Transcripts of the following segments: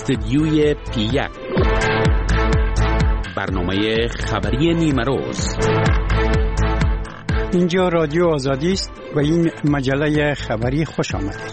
استدیوی P1 برنامه خبری نیمه روز. اینجا رادیو آزادی است و این مجله خبری خوش آمد.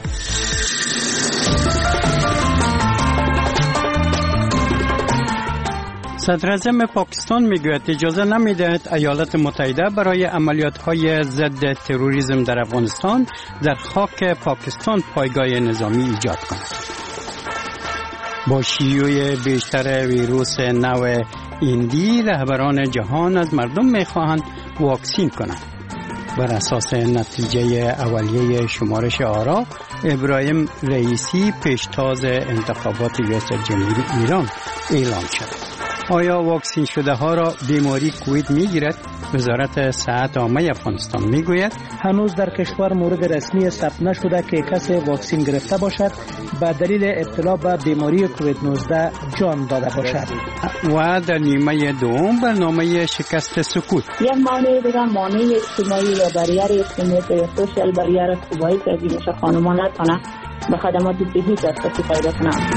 صدراعظم پاکستان میگوید اجازه نمیدهد ایالات متحده برای عملیات‌های ضد تروریسم در افغانستان در خاک پاکستان پایگاه نظامی ایجاد کند. با شیوع بیشتر ویروس نو هندی، رهبران جهان از مردم میخواهند واکسین کنند. بر اساس نتیجه اولیه شمارش آرا، ابراهیم رئیسی پیشتاز انتخابات ریاست جمهوری ایران اعلام شد. آیا واکسین شده ها را بیماری کووید میگیرد؟ وزارت صحت عامه افغانستان میگوید هنوز در کشور مورد رسمی ثبت نشده که کسی واکسین گرفته باشد به دلیل ابتلا به بیماری کووید 19 جان داده باشد. و در نیمه دوم برنامه شکست سکوت. یک مانع دیگر مانع اجتماعی یا بریر اجتماعی یا سوشال بریر خوبایی که دیگه خانمان نتونه به خدمات صحی دسترسی پیدا کنند.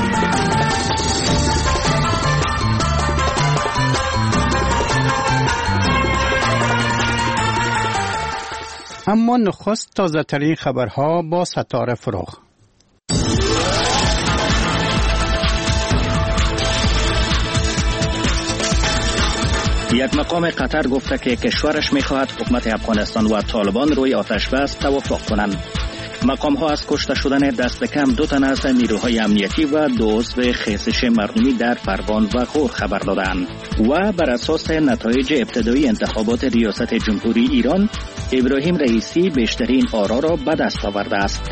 اما نخست تازه ترین خبرها با ستاره فروغ. یک مقام قطر گفته که کشورش می‌خواهد حکومت افغانستان و طالبان روی آتش بس توافق کنند. مقام ها از کشته شدن دست کم 2 تن از نیروهای امنیتی و 2 عضو خیزش مردمی در پروان و غور خبر دادند و بر اساس نتایج ابتدایی انتخابات ریاست جمهوری ایران، ابراهیم رئیسی بیشترین آرا را به دست آورده است.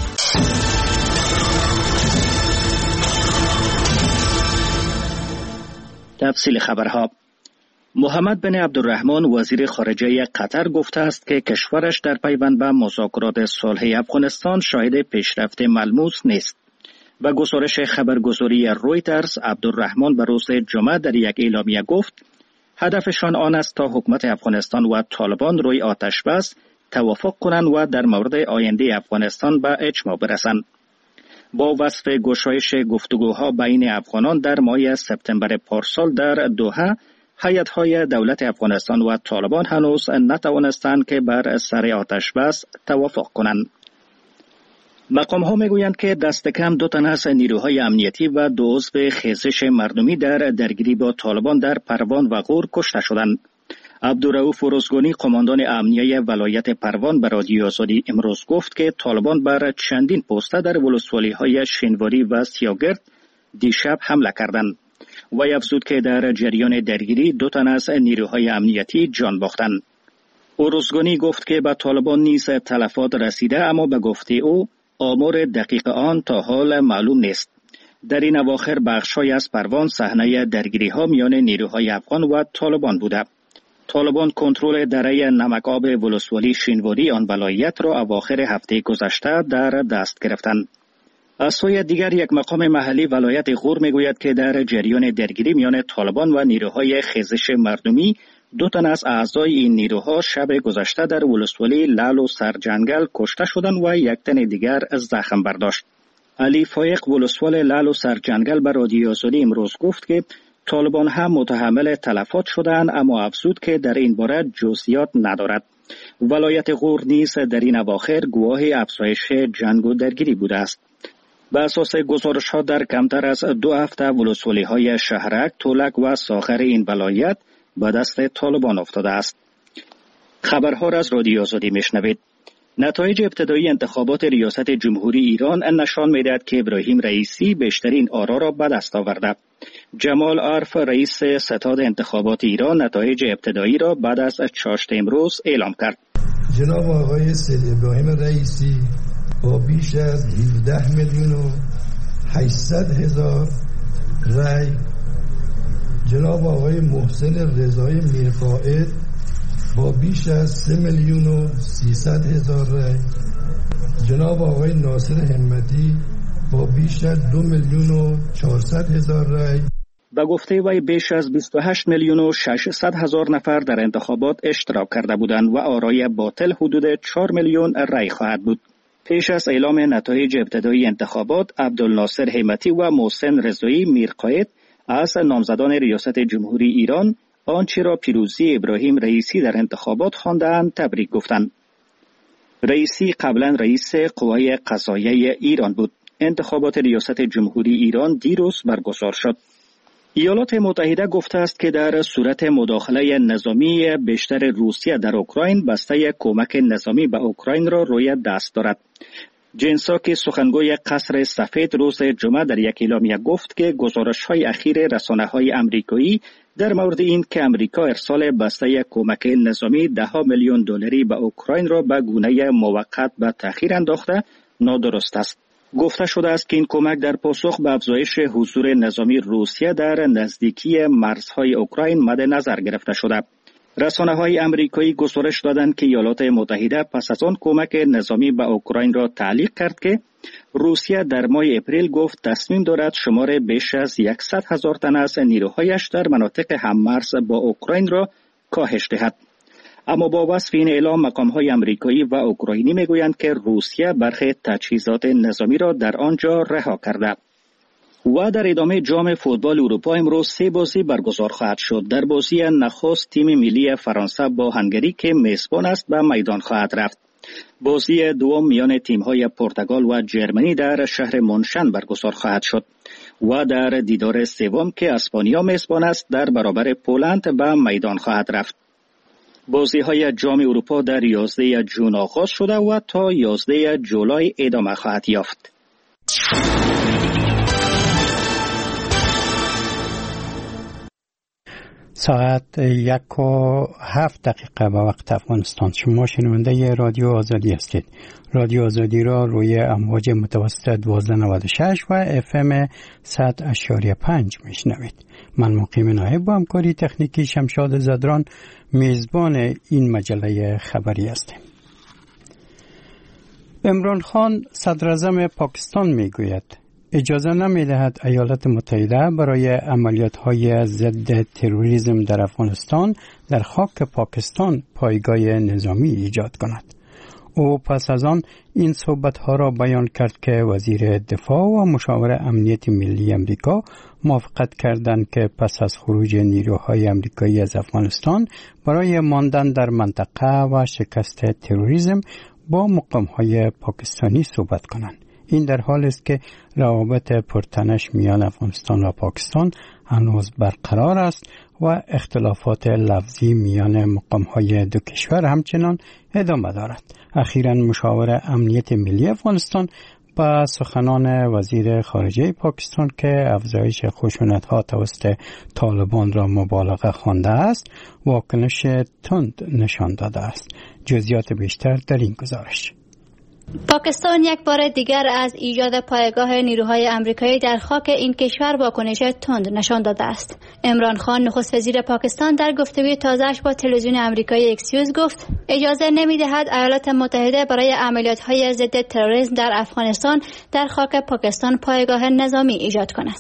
تفصیل خبرها. محمد بن عبدالرحمن وزیر خارجه قطر گفته است که کشورش در پیوند به مذاکرات صلح افغانستان شاهد پیشرفت ملموس نیست. به گزارش خبرگزاری رویترز، عبدالرحمن به روز جمعه در یک اعلامیه گفت هدفشان آن است تا حکومت افغانستان و طالبان روی آتش بس توافق کنند و در مورد آینده افغانستان به اجماع برسند. با وصف گشایش گفتگوها بین افغانان در ماه سپتامبر پارسال در دوحه، هیئت‌های دولت افغانستان و طالبان هنوز نتوانستند که بر سر آتش بس توافق کنند. مقام‌ها میگویند که دست کم 2 تن از نیروهای امنیتی و 2 عضو خیزش مردمی در درگیری با طالبان در پروان و غور کشته شدند. عبدالرؤوف روزگانی، قماندان امنیه ولایت پروان، به رادیو آزادی امروز گفت که طالبان بر چندین پسته در ولسوالی‌های شینواری و سیاگرد دیشب حمله کردند. و افزود که در جریان درگیری 2 تن از نیروهای امنیتی جان باختند. روزگانی گفت که به طالبان نیز تلفات رسیده، اما به گفته او آمار دقیق آن تا حال معلوم نیست. در این اواخر بخش‌های از پروان صحنه درگیری‌ها میان نیروهای افغان و طالبان بوده. طالبان کنترل دره نمک‌آب ولسوالی شینواری آن ولایت را اواخر هفته گذشته در دست گرفتند. از سوی دیگر یک مقام محلی ولایت غور میگوید که در جریان درگیری میان طالبان و نیروهای خیزش مردمی 2 تن از اعضای این نیروها شب گذشته در ولسوالی لال و سرجنگل کشته شدند و 1 تن دیگر زخم برداشت. علی فایق، ولسوال لال و سرجنگل، به رادیو آزادی امروز گفت که طالبان هم متحمل تلفات شدند، اما افزود که در این باره جزئیات ندارد. ولایت غور نیز در این اواخر گواه افزایش جنگ و درگیری بوده است. به اساس گزارش‌ها در کمتر از 2 هفته ولسوالی‌های شهرک، تولک و ساخر این ولایت به دست طالبان افتاده است. خبرها را از رادیو آزادی میشنوید. نتایج ابتدایی انتخابات ریاست جمهوری ایران نشان می‌دهد که ابراهیم رئیسی بیشترین آرا را به دست آورده. جمال عارف، رئیس ستاد انتخابات ایران، نتایج ابتدایی را بعد از چاشت امروز اعلام کرد. جناب آقای سید ابراهیم رئیسی با بیش از 17,800,000 رای، جناب آقای محسن رضای میرقائد با بیش از 3,300,000 رای، جناب آقای ناصر همتی با بیش از 2,400,000 رای. به گفته وی بیش از 28,600,000 نفر در انتخابات اشتراک کرده بودند و آرای باطل حدود 4 میلیون رای خواهد بود. پیش از اعلام نتایج ابتدایی انتخابات، عبدالناصر همتی و محسن رضایی میرقائد از نامزدان ریاست جمهوری ایران آنچه را پیروزی ابراهیم رئیسی در انتخابات خواندند تبریک گفتند. رئیسی قبلا رئیس قوای قضاییه ایران بود. انتخابات ریاست جمهوری ایران دیروز برگزار شد. ایالات متحده گفته است که در صورت مداخله نظامی بیشتر روسیه در اوکراین، بسته کمک نظامی به اوکراین را روی دست دارد. جین ساکی سخنگوی قصر سفید روز جمعه در یک اعلامیه گفت که گزارش‌های اخیر رسانه‌های آمریکایی در مورد این که امریکا ارسال بسته کمک نظامی $10 میلیون به اوکراین را به گونه موقت به تأخیر انداخته نادرست است. گفته شده است که این کمک در پاسخ به افزایش حضور نظامی روسیه در نزدیکی مرزهای اوکراین مد نظر گرفته شده. رسانه‌های آمریکایی گزارش دادند که ایالات متحده پس از آن کمک نظامی به اوکراین را تعلیق کرد که روسیه در ماه اپریل گفت تصمیم دارد شمار بیش از 100,000 تن از نیروهایش در مناطق هممرز با اوکراین را کاهش دهد. اما با وصف این اعلام، مقام‌های آمریکایی و اوکراینی میگویند که روسیه برخی تجهیزات نظامی را در آنجا رها کرده. و در ادامه جام فوتبال اروپا امروز 3 بازی برگزار خواهد شد. در بازی نخست تیم ملی فرانسه با هنگری که میزبان است به میدان خواهد رفت. بازی دوم میان تیم‌های پرتغال و جرمنی در شهر مونشن برگزار خواهد شد و در دیدار سوم که اسپانیا میزبان است در برابر پولند به میدان خواهد رفت. بازی‌های جام اروپا در 11 جون آغاز شده و تا 11 جولای ادامه خواهد یافت. ساعت 1:07 به وقت افغانستان. شما شنونده رادیو آزادی هستید. رادیو آزادی را روی امواج متوسط 1296 و FM 100.5 میشنوید. من مقیم نایب با همکاری تکنیکی شمشاد زدران میزبان این مجله خبری هستیم. عمران خان صدر اعظم پاکستان میگوید اجازه نمی‌دهد ایالات متحده برای عملیات‌های ضد تروریسم در افغانستان در خاک پاکستان پایگاه نظامی ایجاد کند. او پس از آن این صحبت‌ها را بیان کرد که وزیر دفاع و مشاور امنیت ملی امریکا موافقت کردند که پس از خروج نیروهای امریکایی از افغانستان برای ماندن در منطقه و شکست تروریسم با مقام‌های پاکستانی صحبت کنند. این در حال است که روابط پرتنش میان افغانستان و پاکستان هنوز برقرار است و اختلافات لفظی میان مقام‌های دو کشور همچنان ادامه دارد. اخیراً مشاور امنیت ملی افغانستان با سخنان وزیر خارجه پاکستان که افزایش خشونت‌ها توسط طالبان را مبالغه خوانده است، واکنش تند نشان داده است. جزئیات بیشتر در این گزارش. پاکستان یک بار دیگر از ایجاد پایگاه نیروهای آمریکایی در خاک این کشور واکنش تند نشان داده است. عمران خان نخست وزیر پاکستان در گفتگوی تازه‌اش با تلویزیون آمریکایی اکسیوز گفت اجازه نمی‌دهد ایالات متحده برای عملیات‌های ضد تروریسم در افغانستان در خاک پاکستان پایگاه نظامی ایجاد کند.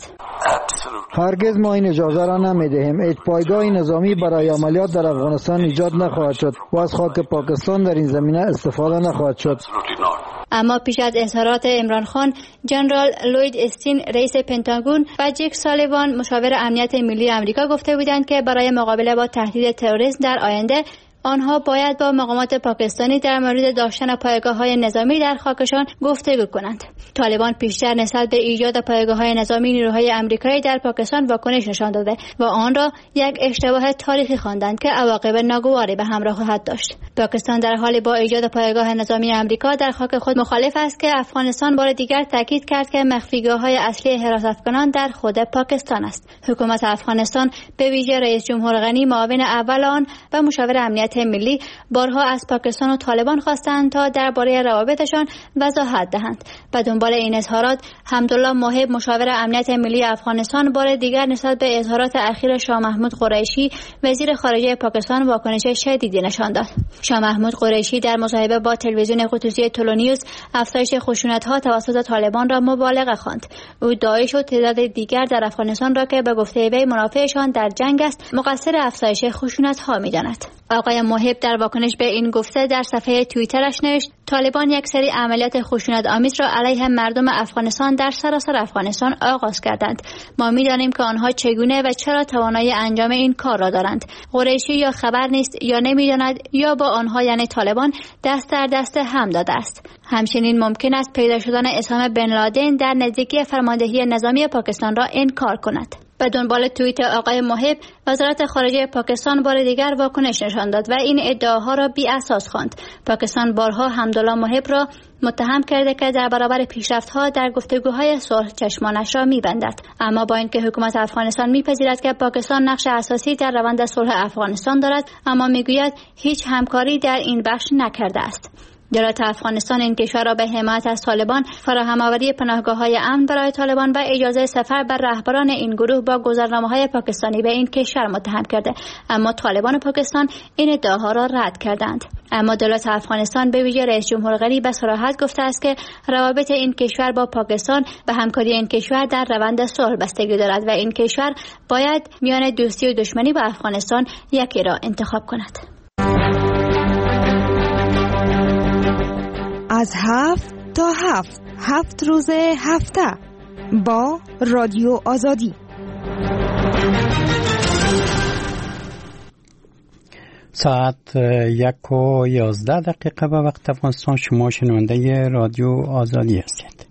هرگز ما این اجازه را نمی‌دهیم. هیچ پایگاه نظامی برای عملیات در افغانستان ایجاد نخواهد شد و از خاک پاکستان در این زمینه استفاده نخواهد شد. اما پیش از اظهارات عمران خان، جنرال لوید استین رئیس پنتاگون و جک سالیوان مشاور امنیت ملی آمریکا گفته بودند که برای مقابله با تهدید تروریسم در آینده آنها باید با مقامات پاکستانی در مورد داشتن پایگاه‌های نظامی در خاکشان گفتگو کنند. طالبان پیشتر نسبت به ایجاد پایگاه‌های نظامی نیروهای آمریکایی در پاکستان واکنش نشان داده و آن را یک اشتباه تاریخی خواندند که عواقب ناگواری به همراه خواهد داشت. پاکستان در حال با ایجاد پایگاه نظامی آمریکا در خاک خود مخالف است که افغانستان بار دیگر تاکید کرد که مخفیگاه‌های اصلی حراست کنان در خود پاکستان است. حکومت افغانستان به ویژه رئیس جمهور غنی، معاون اول آن و مشاور امنیت ملی بارها از پاکستان و طالبان خواستند تا درباره روابطشان وضاحت دهند. به دنبال این اظهارات، حمدالله موهب مشاور امنیت ملی افغانستان بار دیگر نسبت به اظهارات اخیر شاه محمود قریشی وزیر خارجه پاکستان واکنش شدیدی نشان داد. شاه محمود قریشی در مصاحبه با تلویزیون خصوصی تولونیوس افزایش خشونت‌ها توسط طالبان را مبالغه خواند. او داعش و تعداد دیگر در افغانستان را که به گفته وی منافعشان در جنگ است مقصر افزایش خشونت‌ها می‌داند. آقای محب در واکنش به این گفته در صفحه توییترش نوشت طالبان یک سری عملیات خشونت‌آمیز را علیه مردم افغانستان در سراسر افغانستان آغاز کردند. ما می‌دانیم که آنها چگونه و چرا توانایی انجام این کار را دارند. قریشی یا خبر نیست یا نمی‌داند یا با آنها یعنی طالبان دست در دست هم داده است. همچنین ممکن است پیدا شدن اسامه بن لادن در نزدیکی فرماندهی نظامی پاکستان را انکار کند. به دنبال توییت آقای محب، وزارت خارجه پاکستان بار دیگر واکنش نشان داد و این ادعاها را بی اساس خواند. پاکستان بارها حمدالله محب را متهم کرده که در برابر پیشرفت‌ها در گفتگوهای صلح چشمانش را می‌بندد. اما با اینکه حکومت افغانستان می‌پذیرد که پاکستان نقش اساسی در روند صلح افغانستان دارد، اما می‌گوید هیچ همکاری در این بخش نکرده است. دولت افغانستان این کشور را به حمایت از طالبان، فراهم‌آوری پناهگاه‌های امن برای طالبان و اجازه سفر بر رهبران این گروه با گذرنامه‌های پاکستانی به این کشور متهم کرده، اما طالبان پاکستان این ادعاها را رد کردند. اما دولت افغانستان به ویژه رئیس جمهور غنی به صراحت گفته است که روابط این کشور با پاکستان به همکاری این کشور در روند صلح بستگی دارد و این کشور باید میان دوستی و دشمنی با افغانستان یکی را انتخاب کند. از 7 تا 7 روز هفته با رادیو آزادی. ساعت 1:11 به وقت افغانستان. شما شنونده رادیو آزادی هستید.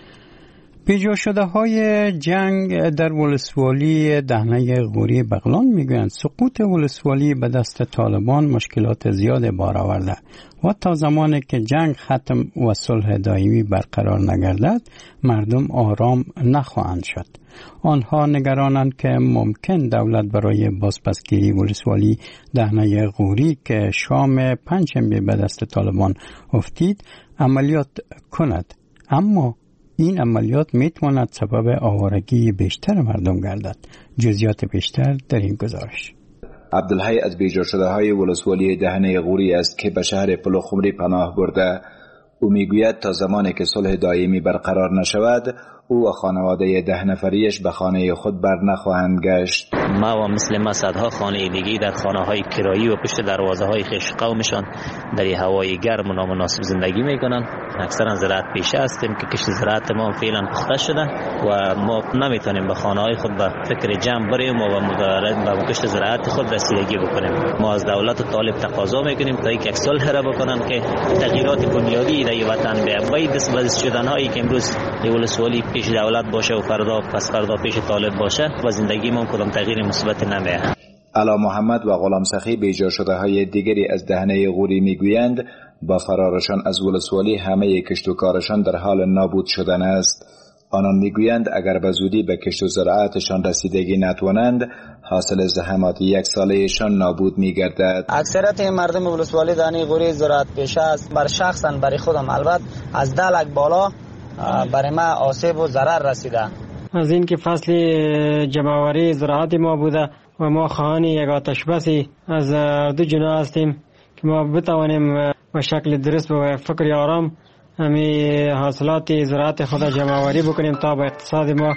پیجا شده های جنگ در ولسوالی دهنه غوری بغلان میگویند سقوط ولسوالی به دست طالبان مشکلات زیاد بار آورده و تا زمانی که جنگ ختم و صلح دائمی برقرار نگردد مردم آرام نخواهند شد. آنها نگرانند که ممکن دولت برای بازپسگیری ولسوالی دهنه غوری که شام پنجشنبه به دست طالبان افتید عملیات کند، اما این عملیات میتواند سبب آوارگی بیشتر مردم گردد. جزئیات بیشتر در این گزارش. عبدالحی از بیجا شده های ولسوالی دهنه غوری است که به شهر پلوخمری پناه برده. او میگوید تا زمانی که صلح دائمی برقرار نشود او و خانواده 10 نفریش به خانه خود بر نخواهند گشت. ما و مثل صدها خانه دیگی در خانه های کرایی و پشت دروازه های خیش قومشان در هوای گرم و نامناسب زندگی میکنن. اکثرا زراعت پیشه هستیم که کشت زراعت ما فعلا پخته شده و ما نمیتونیم به خانه های خود به فکر جمع بریم و به کشت زراعت خود رسیدگی بکنیم. ما از دولت و طالب تقاضا میکنیم تا یک صلح را بکنن که تغییرات بنیادی در وطن بیاید. دست شدن هایی که امروز ولسوالی پیش دولت باشه و فردا پس فردا پیش طالب باشه و زندگی ما کدام تغییر مثبت نمیاد. علا محمد و غلام سخی بیجا شده های دیگری از دهنه غوری میگویند با فرارشان از ولسوالی همه کشت و کارشان در حال نابود شدن است. آنان میگویند اگر به زودی به کشت و زراعتشان رسیدگی نتوانند حاصل زحمات یک سالهشان نابود میگردد. اکثریت مردم ولسوالی دهنه غوری زراعت پیشه است. بر شخصا برای خودم البته از 10 لک بالا برای ما آسیب و ضرر رسیده. از این که فصل جمع‌آوری زراعت ما بوده و ما خواهان یک آتش بسی از دو جناح هستیم که ما بتوانیم به شکل درست و فکر آرام همی حاصلات زراعت خود جمع‌آوری بکنیم تا به اقتصاد ما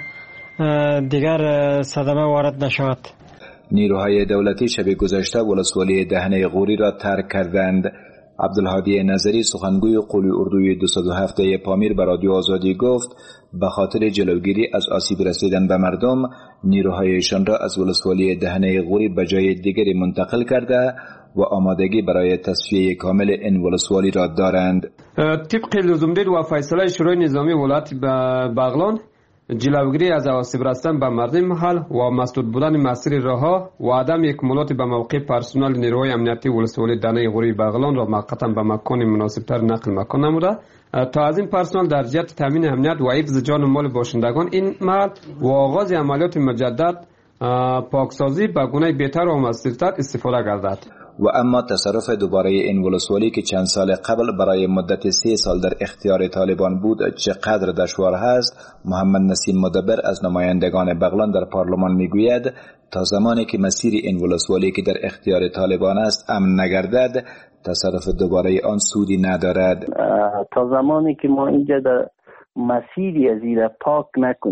دیگر صدمه وارد نشود. نیروهای دولتی شب گذشته ولسوالی دهنه غوری را ترک کردند. عبدالهادی نظری سخنگوی قولی اردوی 207 پامیر به رادیو آزادی گفت به خاطر جلوگیری از آسیب رسیدن به مردم نیروهایشان را از ولسوالی دهنه غوری به جای دیگری منتقل کرده و آمادگی برای تصفیه کامل این ولسوالی را دارند. طبق لزومدید و فیصله شورای نظامی ولایت بغلان جلوگیری از آسیب رسیدن به مردم محل و مسدود بودن مسیر راهها و عدم اکمالات به موقع پرسنل نیروهای امنیتی ولسوالی دهنه غوری بغلان را موقتا به مکان مناسبتر نقل مکان نموده تا از این پرسنل در جهت تامین امنیت و حفظ جان و مال باشندگان این محل و آغاز عملیات مجدد پاکسازی به گونه بهتر و موثرتر استفاده گردد. و اما تصرف دوباره این ولسوالی که چند سال قبل برای مدت 3 سال در اختیار طالبان بود چقدر دشوار هست. محمد نسیم مدبر از نمایندگان بغلان در پارلمان میگوید تا زمانی که مسیر این ولسوالی که در اختیار طالبان است امن نگردد تصرف دوباره آن سودی ندارد. تا زمانی که ما اینجا در مسیری از این پاک نکنه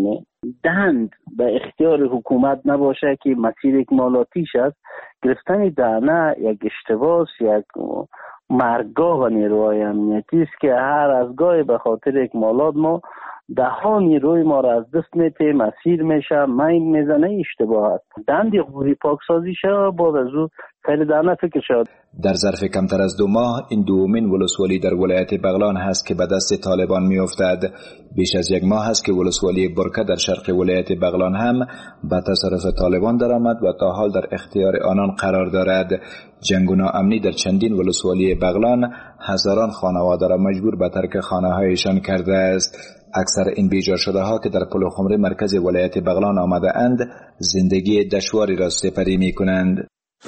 دهند به اختیار حکومت نباشه که مسیر اکمالاتیش است. گرفتن دهنه یک اشتباه، یک مرگاه و نیروهای امنیتی است که هر از گاهی به خاطر اکمالات ما ده ها نیروی ما را از دست میته، مسیر میشه، مین میزنه. اشتباه است. دندی غوری پاکسازی شد، بعد از او سر دهنه فکر شد. در ظرف کمتر از 2 ماه این دومین ولسوالی در ولایت بغلان هست که به دست طالبان میافتد. بیش از 1 ماه است که ولسوالی برکه در شرق ولایت بغلان هم به تصرف طالبان درآمد و تا حال در اختیار آنان قرار دارد. جنگ و ناامنی در چندین ولسوالی بغلان هزاران خانواده را مجبور به ترک خانه‌هایشان کرده است. اکثر این بیجا شده ها که در پل خمری مرکز ولایت بغلان آمده اند زندگی دشواری را سپری می کنند.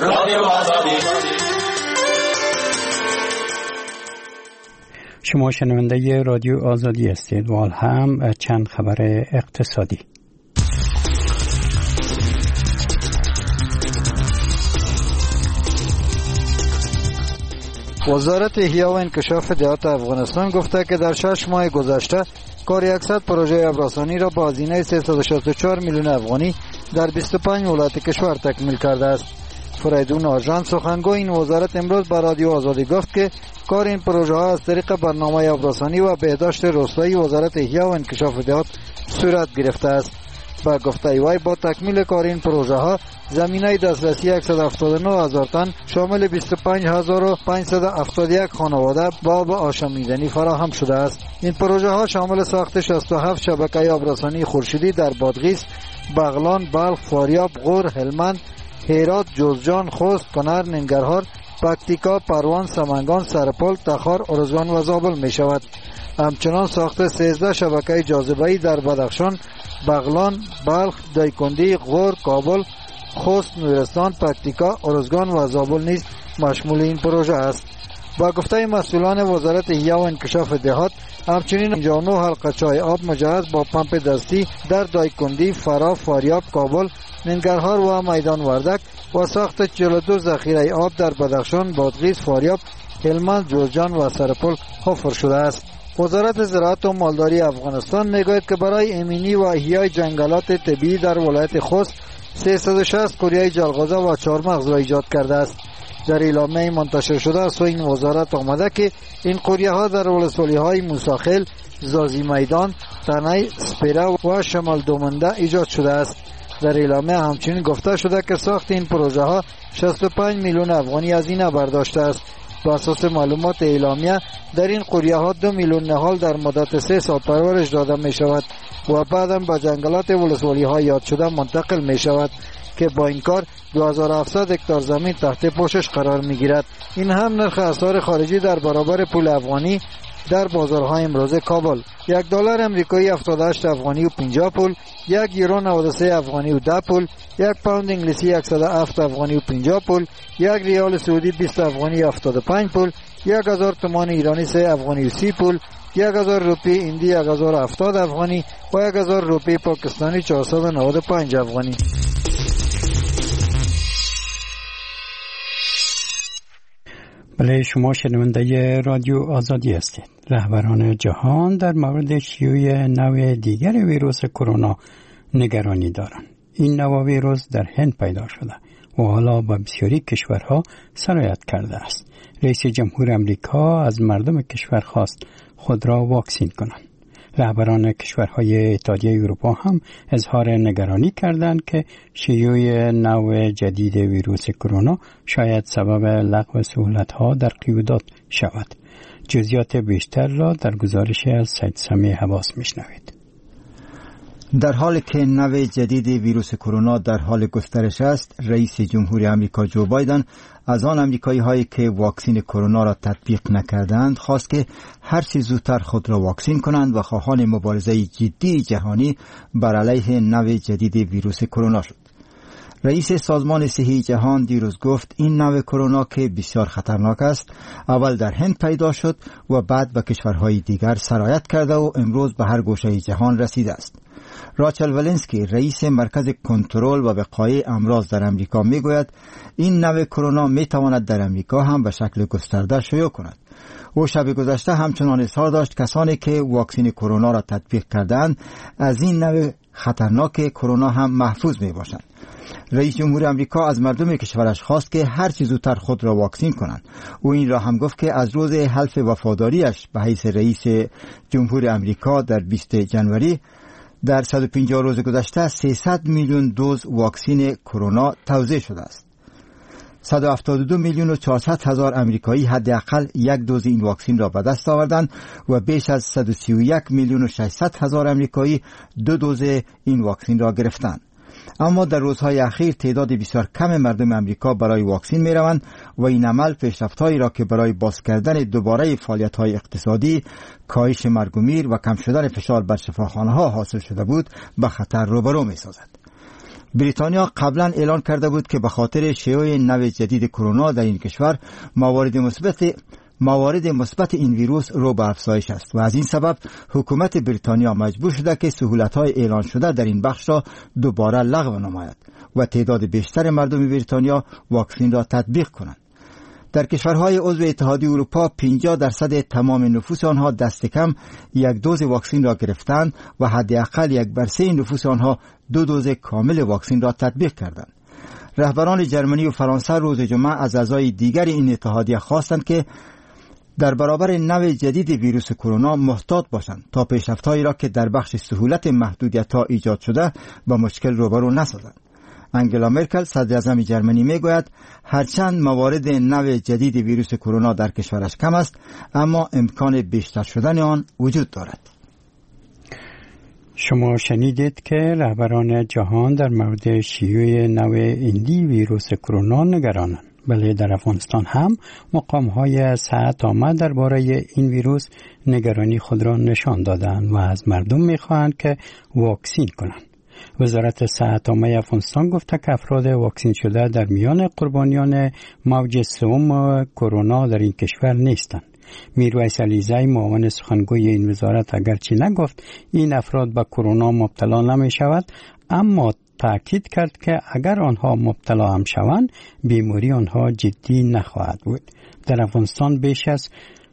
شما شنونده رادیو آزادی هستید و هم چند خبر اقتصادی. وزارت احیا و انکشاف دهات افغانستان گفته که در 6 ماه گذشته کار 100 پروژه ابرسانی را با هزینه 364 میلیون افغانی در 25 ولایت کشور تکمیل کرده است. فریدون آژان سخنگوی این وزارت امروز به رادیو آزادی گفت که کار این پروژه ها از طریق برنامه ابرسانی و بهداشت روستایی وزارت احیا و انکشاف دهات صورت گرفته است. با گفته وی با تکمیل کار این پروژه ها زمینه دسترسی 179,000 تن شامل 25,571 خانواده با آب آشامیدنی فراهم شده است. این پروژه ها شامل ساخت 67 شبکه آبرسانی خورشیدی در بادغیس، بغلان، بلخ، فاریاب، غور، هلمند، هرات، جوزجان، خوست، کنر، ننگرهار، پکتیکا، پروان، سمنگان، سرپل، تخار، ارزگان و زابل می شود. همچنان ساخت 13 شبکه جاذبه‌ای در بدخشان، بغلان، بلخ، دایکندی، غور، کابل، خوست، نورستان، پکتیکا، ارزگان و زابل نیز مشمول این پروژه است. با گفته مسئولان وزارت احیا و انکشاف دهات، همچنین 59 حلقه چای آب مجهز با پمپ دستی در دایکندی، فرا، فاریاب، کابل، ننگرهار و میدان وردک و ساخت 42 ذخیره آب در بدخشان، بادغیس، فاریاب، هلمند، جوزجان و سرپل حفر شده است. وزارت زراعت و مالداری افغانستان میگوید که برای امینی و احیای جنگلات طبیعی در ولایت خوست 360 قریه جلغوزه و چهارمغز را ایجاد کرده است. در اعلامیه منتشر شده از این وزارت آمده که این قریه ها در ولسوالی های موساخیل، زازی میدان، تنه، سپیره و شمال دومنده ایجاد شده است. در اعلامیه همچنین گفته شده که ساخت این پروژه ها 65 میلیون افغانی هزینه برداشته است. بر اساس معلومات اعلامیه در این قریه ها 2 میلیون نهال در مدت 3 سال پرورش داده می شود و بعداً به جنگلات ولسوالی ها یاد شده منتقل می شود که با این کار 2700 هکتار زمین تحت پوشش قرار می گیرد. این هم نرخ اسعار خارجی در برابر پول افغانی در بازارهای امروزه کابل: $1 امریکایی 78 افغانی و 50 پول، 1 یورو 93 افغانی و 10 پول، 1 پوند انگلیسی 107 افغانی و 50 پول، 1 ریال سعودی 20 افغانی و 75 پول، 1000 تومان ایرانی 3 افغانی و 30 پول، 1000 روپی هندی 1070 افغانی و 1000 روپی پاکستانی 495 افغانی. بله، شما شنونده رادیو آزادی هستید. رهبران جهان در مورد شیوع نوع دیگر ویروس کرونا نگرانی دارند. این نوع ویروس در هند پیدا شده و حالا به بسیاری کشورها سرایت کرده است. رئیس جمهور امریکا از مردم کشور خواست خود را واکسین کنند. رهبران کشورهای اتحادیه اروپا هم اظهار نگرانی کردند که شیوع نوع جدید ویروس کرونا شاید سبب لغو سهولت‌ها در قیودات شود. جزئیات بیشتر را در گزارش از سید سمیع حواس میشنوید. در حالی که نوع جدید ویروس کرونا در حال گسترش است، رئیس جمهور آمریکا جو بایدن از آن آمریکایی هایی که واکسین کرونا را تطبیق نکردند خواست که هر چه زودتر خود را واکسین کنند و خواهان مبارزه جدی جهانی بر علیه نوع جدید ویروس کرونا شد. رئیس سازمان صحی جهان دیروز گفت این نوع کرونا که بسیار خطرناک است اول در هند پیدا شد و بعد به کشورهای دیگر سرایت کرده و امروز به هر گوشه جهان رسیده است. راچل ولنسکی رئیس مرکز کنترل و وقایع امراض در امریکا میگوید این نوع کرونا میتواند در امریکا هم به شکل گسترده شیوع کند. او شب گذشته همچنان اظهار داشت کسانی که واکسن کرونا را تطبیق کردند از این نوع خطرناک کرونا هم محفوظ می باشند. رئیس جمهور آمریکا از مردم کشورش خواست که هر چه زودتر خود را واکسین کنند. او این را هم گفت که از روز حلف وفاداریش به حیث رئیس جمهور آمریکا در 20 جنوری در 150 روز گذشته 300 میلیون دوز واکسن کرونا توزیع شده است. 172 میلیون و 400 هزار آمریکایی حداقل یک دوز این واکسن را به دست آوردند و بیش از 131 میلیون و 600 هزار آمریکایی 2 دوز این واکسن را گرفتند. اما در روزهای اخیر تعداد بسیار کم مردم آمریکا برای واکسن می روند و این عمل پیشرفت‌هایی را که برای باز کردن دوباره فعالیت‌های اقتصادی، کاهش مرگ و میر و کم شدن فشار بر شفاخانه‌ها حاصل شده بود به خطر روبرو می سازد. بریتانیا قبلا اعلان کرده بود که به خاطر شیوع نوع جدید کرونا در این کشور موارد مثبت این ویروس رو به افزایش است و از این سبب حکومت بریتانیا مجبور شده که سهولت‌های اعلان شده در این بخش را دوباره لغو نماید و تعداد بیشتر مردم بریتانیا واکسن را تطبیق کنند. در کشورهای عضو اتحادیه اروپا 50% تمام نفوس آنها دست کم یک دوز واکسن را گرفتند و حداقل 1/3 نفوس آنها 2 دوز کامل واکسن را تطبیق کردند. رهبران جرمنی و فرانسه روز جمعه از اعضای دیگر این اتحادیه خواستند که در برابر نوع جدید ویروس کرونا محتاط باشند تا پیشرفت‌هایی را که در بخش سهولت محدودیت‌ها ایجاد شده با مشکل روبرو نسازند. انگلا مرکل صدر اعظم جرمنی میگوید هرچند موارد نوع جدید ویروس کرونا در کشورش کم است اما امکان بیشتر شدن آن وجود دارد. شما شنیدید که رهبران جهان در مورد شیوع نوع هندی ویروس کرونا نگرانند. بله، در افغانستان هم مقام‌های صحت عامه درباره این ویروس نگرانی خود را نشان دادند و از مردم می‌خواهند که واکسین کنند. وزارت صحت عامه افغانستان گفته که افراد واکسین شده در میان قربانیان موج سوم کرونا در این کشور نیستند. میرویس علیزی معاون سخنگوی این وزارت اگرچه نگفت این افراد به کرونا مبتلا نمی شود، اما تأکید کرد که اگر آنها مبتلا هم شوند بیماری آنها جدی نخواهد بود. در افغانستان بیش از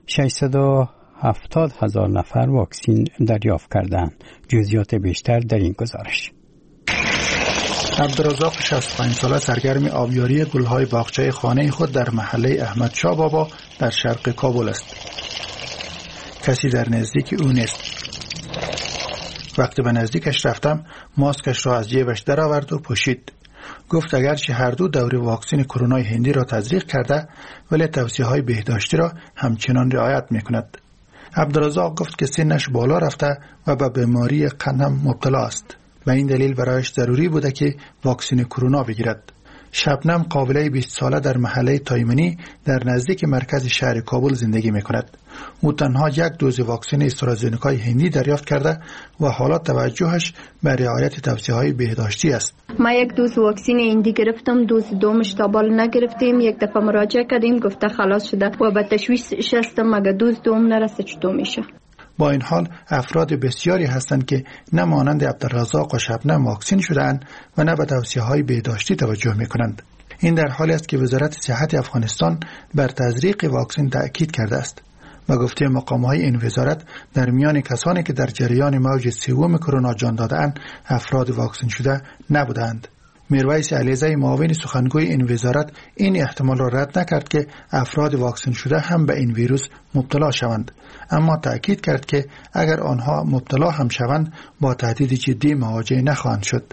670,000 نفر واکسین دریافت کردند. جزئیات بیشتر در این گزارش. عبدالرزاق 65 ساله سرگرم آبیاری گلهای باغچه خانه خود در محله احمد شاه بابا در شرق کابل است. کسی در نزدیک او نیست. وقتی به نزدیکش رفتم ماسکش را از جیبش درآورد و پوشید. گفت اگرچه هر دو دوره واکسن کرونا هندی را تزریق کرده ولی توصیه‌های بهداشتی را همچنان رعایت می‌کند. عبدالرزاق گفت که سنش بالا رفته و به بیماری قند هم مبتلا است. و این دلیل برایش ضروری بوده که واکسن کرونا بگیرد. شبنم قابله 20 ساله در محله تایمنی در نزدیک مرکز شهر کابل زندگی می‌کند. او تنها 1 دوز واکسن استرازینیکا هندی دریافت کرده و حالا توجهش به رعایت توصیه‌های بهداشتی است. ما 1 دوز واکسن هندی گرفتم، دوز دومش تا بالا نگرفتیم. یک دفعه مراجعه کردیم گفته خلاص شده و به تشویش هستم اگه دوز دوم نرسه چطور میشه. با این حال افراد بسیاری هستند که نه مانند عبدالرزاق و شبنم واکسن شدند و نه به توصیه‌های بهداشتی توجه می‌کنند. این در حالی است که وزارت صحت افغانستان بر تزریق واکسن تأکید کرده است. و گفته مقام‌های این وزارت در میان کسانی که در جریان موج سوم کرونا جان داده‌اند افراد واکسن شده نبودند. میرویس علیزی معاون سخنگوی این وزارت این احتمال را رد نکرد که افراد واکسن شده هم به این ویروس مبتلا شوند، اما تأکید کرد که اگر آنها مبتلا هم شوند با تهدید جدی مواجه نخواهند شد.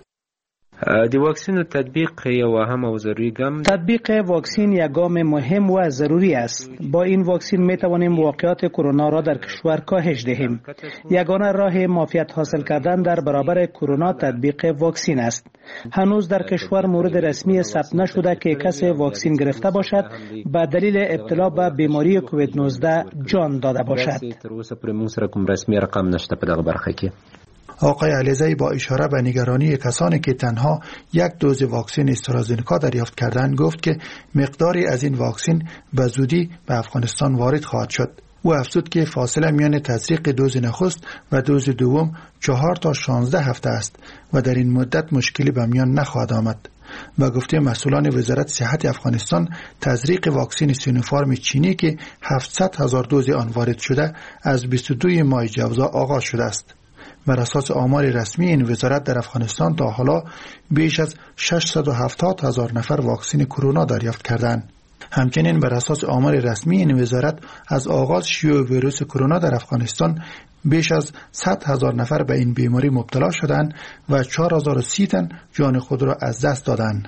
تطبیق واکسن یک گام مهم و ضروری است. با این واکسن می توانیم واقعات کرونا را در کشور کاهش دهیم. یگانه راه معافیت حاصل کردن در برابر کرونا تطبیق واکسن است. هنوز در کشور مورد رسمی ثبت نشده که کسی واکسن گرفته باشد به دلیل ابتلا به بیماری کووید 19 جان داده باشد. آقای علیزی با اشاره به نگرانی کسانی که تنها 1 دوز واکسن استرازینیکا دریافت کردند گفت که مقداری از این واکسن به زودی به افغانستان وارد خواهد شد. او افزود که فاصله میان تزریق دوز نخست و دوز دوم 4 تا 16 هفته است و در این مدت مشکلی به میان نخواهد آمد. و گفته مسئولان وزارت صحت افغانستان تزریق واکسن سینوفارم چینی که 700,000 دوز آن وارد شده از 22 ماه جوزا آغاز شده است. بر اساس آمار رسمی این وزارت در افغانستان تا حالا بیش از 670,000 نفر واکسن کرونا دریافت کردند. همچنین بر اساس آمار رسمی این وزارت از آغاز شیوع ویروس کرونا در افغانستان بیش از 100,000 نفر به این بیماری مبتلا شدند و 4,030 تن جان خود را از دست دادند.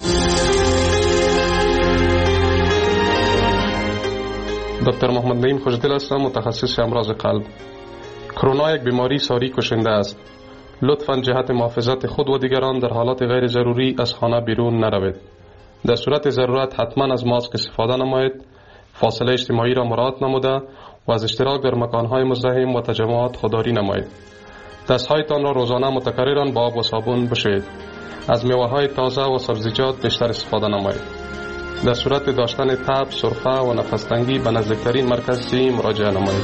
دکتر محمد نعیم خوشدل هستم، متخصص امراض قلب. کرونا یک بیماری ساری کشنده است. لطفاً جهت محافظت خود و دیگران در حالات غیر ضروری از خانه بیرون نروید. در صورت ضرورت حتما از ماسک استفاده نمایید، فاصله اجتماعی را مراعات نموده و از اشتراک در مکانهای مزدحم و تجمعات خودداری نمایید. دستهایتان را روزانه متکررا با آب و صابون بشویید. از میوه‌های تازه و سبزیجات بیشتر استفاده نمایید. در صورت داشتن تب، سرفه و نفس تنگی به نزدیکترین مرکز صحی مراجعه نمایید.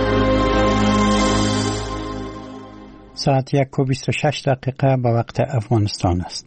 ساعت 1:26 به وقت افغانستان است.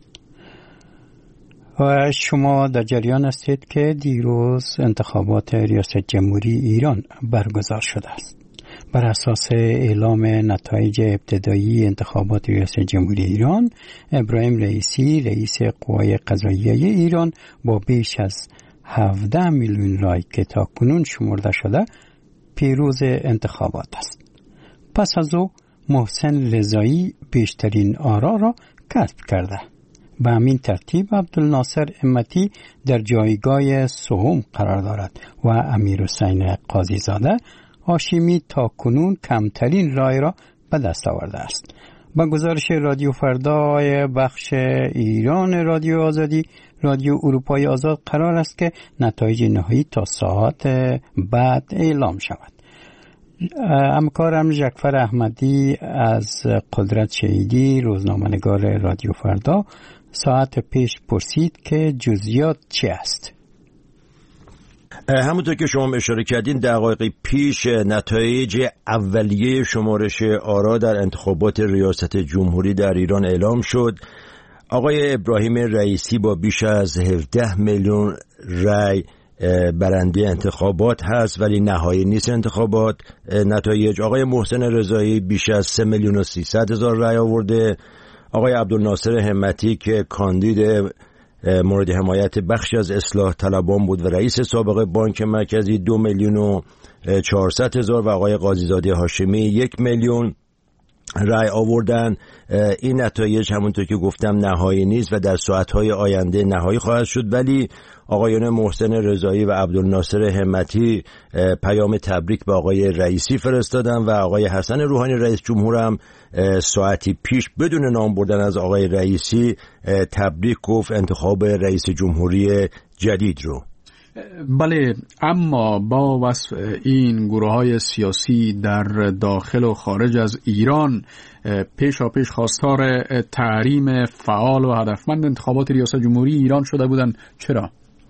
و شما در جریان هستید که دیروز انتخابات ریاست جمهوری ایران برگزار شده است. بر اساس اعلام نتایج ابتدایی انتخابات ریاست جمهوری ایران، ابراهیم رئیسی رئیس قوای قضاییه ایران با بیش از 17 میلیون رای که تاکنون شمرده شده پیروز انتخابات است. پس از او محسن رضایی بیشترین آرا را کسب کرده. به همین ترتیب عبدالناصر همتی در جایگاه سوم قرار دارد و امیرحسین قاضیزاده هاشمی تا کنون کمترین رای را به دست آورده است. با گزارش رادیو فردای بخش ایران رادیو آزادی، رادیو اروپای آزاد قرار است که نتایج نهایی تا ساعت بعد اعلام شود. همکارم جعفر احمدی از قدرت شهیدی روزنامه‌نگار رادیو فردا ساعت پیش پرسید که جزئیات چی است. همونطور که شما اشاره کردین دقایق پیش نتایج اولیه شمارش آرا در انتخابات ریاست جمهوری در ایران اعلام شد. آقای ابراهیم رئیسی با بیش از 17 میلیون رای برنده انتخابات هست، ولی نهایی نیست انتخابات نتایج. آقای محسن رضایی بیش از 3,300,000 رای آورده. آقای عبدالناصر همتی که کاندید مورد حمایت بخشی از اصلاح طلبان بود و رئیس سابق بانک مرکزی 2,400,000 و آقای قاضیزاده هاشمی 1 میلیون رای آوردن. این نتایج همونطور که گفتم نهایی نیست و در ساعتهای آینده نهایی خواهد شد، ولی آقایان محسن رضایی و عبدالناصر همتی پیام تبریک به آقای رئیسی فرستادن و آقای حسن روحانی رئیس جمهور هم ساعتی پیش بدون نام بردن از آقای رئیسی تبریک گفت انتخاب رئیس جمهوری جدید رو. بله، اما با وصف این گروه‌های سیاسی در داخل و خارج از ایران پیشاپیش خواستار تحریم فعال و هدفمند انتخابات ریاست جمهوری ایران شده بودند. چرا؟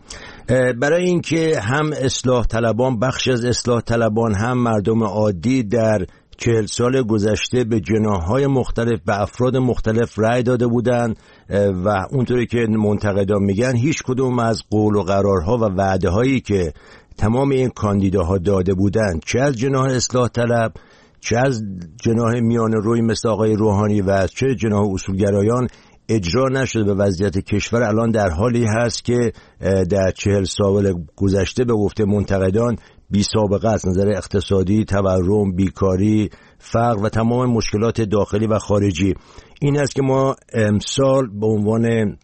برای اینکه هم اصلاح طلبان، بخش از اصلاح طلبان، هم مردم عادی در 40 سال گذشته به جناح‌های مختلف به افراد مختلف رأی داده بودند و اونطوری که منتقدان میگن هیچ کدوم از قول و قرارها و وعده‌هایی که تمام این کاندیداها داده بودند، چه از جناح اصلاح طلب، چه از جناح میان روی مثل آقای روحانی و چه جناح اصولگرایان، اجرا نشده. به وضعیت کشور الان در حالی هست که در 40 سال گذشته به گفته منتقدان بی سابقه است، نظر اقتصادی، تورم، بیکاری، فقر و تمام مشکلات داخلی و خارجی. این است که ما امسال به عنوان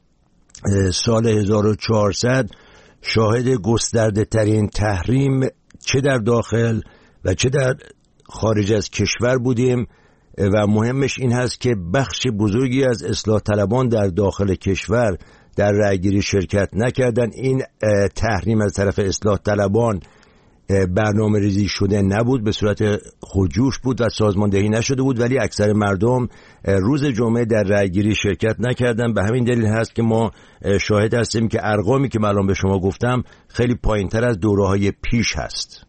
سال 1400 شاهد گسترده ترین تحریم چه در داخل و چه در خارج از کشور بودیم و مهمش این هست که بخش بزرگی از اصلاح طلبان در داخل کشور در رأیگیری شرکت نکردن. این تحریم از طرف اصلاح طلبان برنامه ریزی شده نبود، به صورت خودجوش بود و سازماندهی نشده بود، ولی اکثر مردم روز جمعه در رأیگیری شرکت نکردن. به همین دلیل هست که ما شاهد هستیم که ارقامی که الان به شما گفتم خیلی پایین‌تر از دوره‌های پیش هست.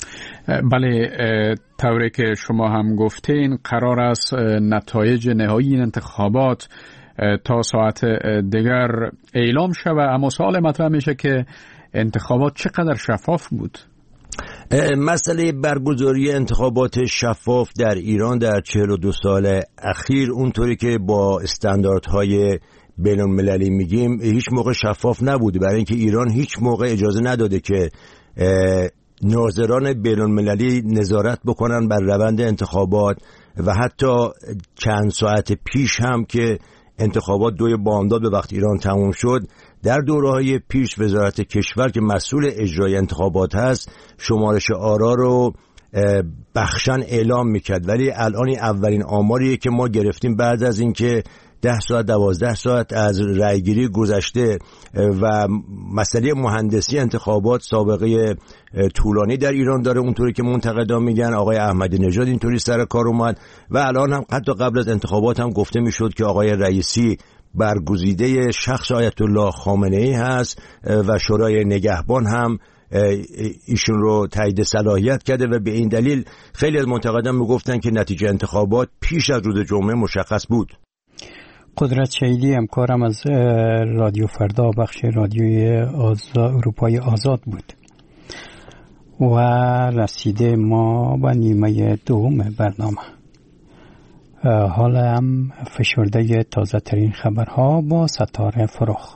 بله، طوری که شما هم گفتین قرار است نتایج نهایی این انتخابات تا ساعت دیگر اعلام شود. اما سوال مطرح میشه که انتخابات چقدر شفاف بود؟ مسئله برگزاری انتخابات شفاف در ایران در 42 سال اخیر اونطوری که با استانداردهای بین المللی میگیم هیچ موقع شفاف نبوده، برای اینکه ایران هیچ موقع اجازه نداده که ناظران بین المللی نظارت بکنن بر روند انتخابات و حتی چند ساعت پیش هم که انتخابات 2 بامداد به وقت ایران تموم شد، در دوره‌های پیش وزارت کشور که مسئول اجرای انتخابات هست شمارش آرا رو بخشن اعلام میکرد، ولی الان اولین آماریه که ما گرفتیم بعد از اینکه 10 ساعت 12 ساعت از رأیگیری گذشته و مسئله مهندسی انتخابات سابقه طولانی در ایران داره اونطوری که منتقدان میگن. آقای احمدی نژاد اینطوری سر کار اومد و الان هم حتی قبل از انتخابات هم گفته میشد که آقای رئیسی برگزیده شخص آیت الله خامنه‌ای هست و شورای نگهبان هم ایشون رو تایید صلاحیت کرده و به این دلیل خیلی از منتقدان میگفتن که نتیجه انتخابات پیش از روز جمعه مشخص بود. قدرت شهیدی همکارم از رادیو فردا بخش رادیوی اروپای آزاد بود و رسیده ما به نیمه دوم برنامه. حالا هم فشرده تازه ترین خبرها با ستاره فروخ.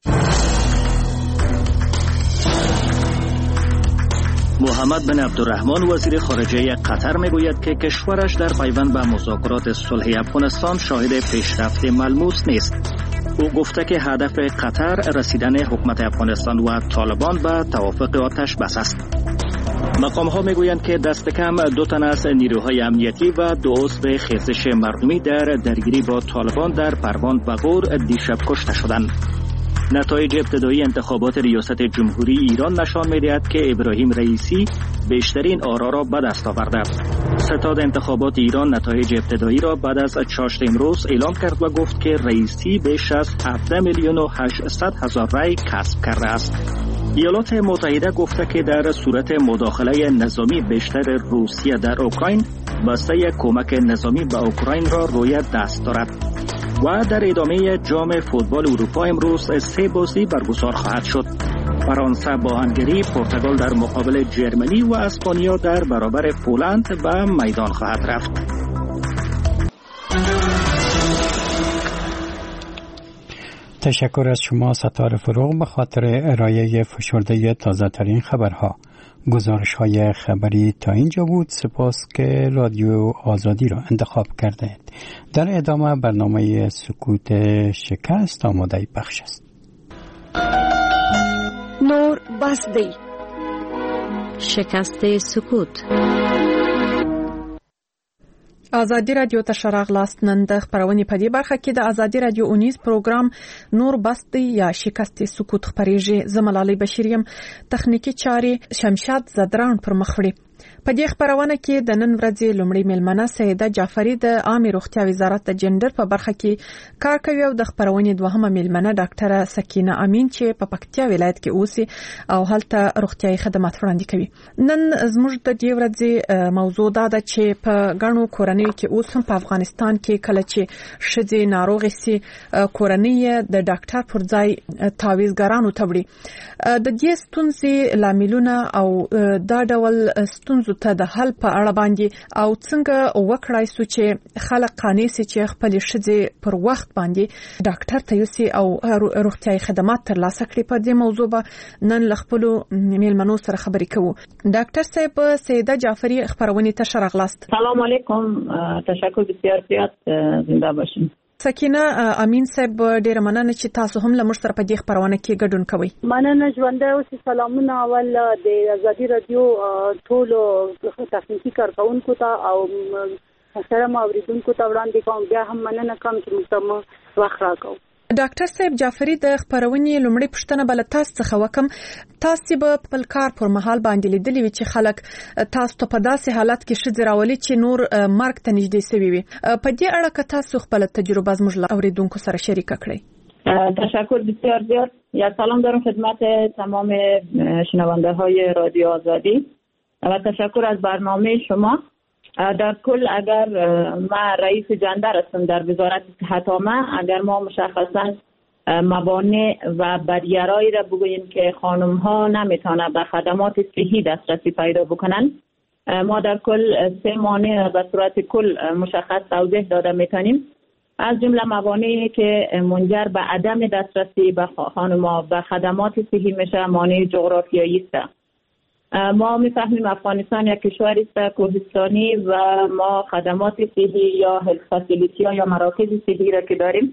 محمد بن عبدالرحمن وزیر خارجه قطر میگوید که کشورش در پیوند به مذاکرات صلح افغانستان شاهد پیشرفت ملموس نیست. او گفته که هدف قطر رسیدن حکومت افغانستان و طالبان به توافق آتش بس است. مقام ها میگویند که دست کم 2 تن از نیروهای امنیتی و 2 عضو خیزش مردمی در درگیری با طالبان در پروان و غور دیشب کشته شدند. نتایج ابتدایی انتخابات ریاست جمهوری ایران نشان می‌دهد که ابراهیم رئیسی بیشترین آرا را به دست آورده. ستاد انتخابات ایران نتایج ابتدایی را بعد از چاشت امروز اعلام کرد و گفت که رئیسی بیش از 17,800,000 رای کسب کرده است. ایالات متحده گفته که در صورت مداخله نظامی بیشتر روسیه در اوکراین بسته کمک نظامی به اوکراین را روی دست دارد. و در ادامه جام فوتبال اروپا امروز 3 بازی برگزار خواهد شد. فرانسه با هنگری، پرتغال در مقابل جرمنی و اسپانیا در برابر پولند به میدان خواهد رفت. تشکر از شما ستاره فروغ به خاطر ارائه فشرده تازه ترین خبرها. گزارش های خبری تا اینجا بود. سپاس که رادیو آزادی را انتخاب کردید. در ادامه برنامه سکوت شکست آماده پخش است. نور بسدی شکست سکوت. ازادي رادیو ته شراغلاست. نن د خبرونې په دې برخه کې د ازادي رادیو اونیز پروګرام نور بستی یا شکست سکوت خبرېږي. زملالي بشیریم تخنیکی چاري شمشاد زدران پر مخ وړي. په دې خبرونه کې د نن ورځې لومړی مېلمنه سیده جعفری د عامه روغتیا وزارت د جندر په برخه کې کار کوي او د خبرونې دوهمه مېلمنه ډاکټره سکینه امین چې په پکتیا ولایت کې اوسي او هلته روغتیايي خدمات وړاندې کوي. نن زموږ د دې ورځې موضوع دا ده چې په غنو کورنۍ کې اوس هم په افغانستان کې کله چې شذې ناروغي سي کورنۍ د ډاکټر پر ځای تعویذګرانو ته وړي. د دې ستونزې لاملونه او دا ډول ستونزو ته د حل په اړه باندې او څنګه وکړای سو چې خلک قانع سي چې خپل شذې پر وخت باندې ډاکټر ته یوسي او روغتیايي خدمات ترلاسه کړي. په دې موضوع به نن له خپلو میلمنو سره خبرې کوو. ډاکټر صاحب سیده جعفری خبرونې ته شراغلاست. سلام علیکم. تشکر بسیار زیات. زنده باشین. سکینه امین صاحب ډیره مننه چې تاسو هم لمر سره په دې خبرونه کې ګډون کوئ. مننه ژوندۍ اوسې. سلامونه اول د ازادي رادیو ټول تخنیکی کارکونکو ته او محترم اوریدونکو ته وړاندې کوم. بیا هم مننه کوم چې موږ ته وخت راکړو. ډاکټر صاحب جعفری د خبرونې لومړی پوښتنه بل تاسو څخه وکم. تاسو به خپل کار پر مهال باندې لیدلی وي چې خلک تاسو ته په داسې حالت کې شذ راولي چې نور مرګ ته نږدې شوي وي. په دې اړه که تاسو خپل تجربه زموږ اوریدونکو سره شریک کړئ. تشکر بسیار زیاد. یا سلام دارم خدمت تمام شنونده های رادیو آزادی و تشکر از برنامه شما. در کل اگر ما رئیس جندر هستم در وزارت صحت عامه، اگر ما مشخصا موانع و بریرایی را بگوییم که خانم ها نمیتونه به خدمات صحی دسترسی پیدا بکنن، ما در کل 3 مانع به صورت کل مشخص توضیح داده میتونیم. از جمله موانعی که منجر به عدم دسترسی به خانم ها به خدمات صحی میشه مانع جغرافیایی است. ما میفهمیم افغانستان یک کشوری است کوهستانی و ما خدمات صحی یا هلت فسیلیتی یا مراکز صحی را که داریم،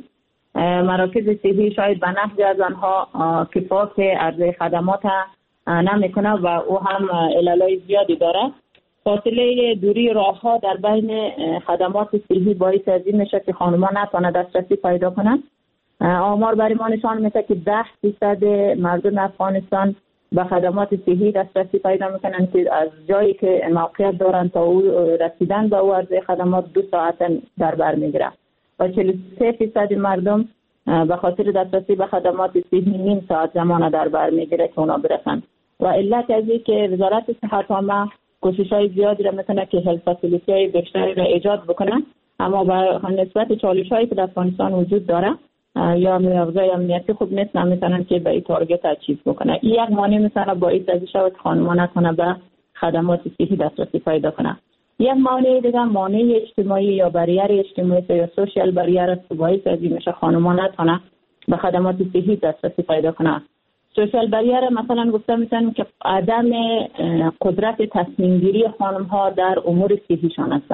مراکز صحی شاید به نحو از آنها کفایت عرضه خدمات نمیکنه و او هم عللای زیادی داره. فاصله دوری راهها در بین خدمات صحی باعث از این میشه که خانم‌ها نتونه دسترسی پیدا کنند. آمار برای ما نشان میده که 10% مردم افغانستان به خدمات صحی دسترسی پیدا میکنن که از جایی که موقعیت دارن تا او رسیدن به او عرضه خدمات 2 ساعت در بر میگیره و 43% مردم به خاطر دسترسی به خدمات صحی نیم ساعت زمان در بر میگیره که اونا برسن. و علت از این که وزارت صحت عامه کوشش‌های زیادی را میکنه که هلت فسیلیتی‌های بیشتری را ایجاد بکنه، اما به نسبت چالش‌هایی که در افغانستان وجود داره یا موضوع امنیتی خوب نیست، نمیتونن که به این تارگت اچیو بکنه. این یک مانع مثلا باعث از شود خانم‌ها نتونه به خدمات صحی دسترسی پیدا کنه. یک مانع دیگه مانع اجتماعی یا بریر اجتماعی یا سوشال بریر است که باعث از میشه خانم‌ها نتونه به خدمات صحی دسترسی پیدا کنه. سوشال بریر مثلا گفته میتونیم که عدم قدرت تصمیم گیری خانم‌ها در امور صحیشان است.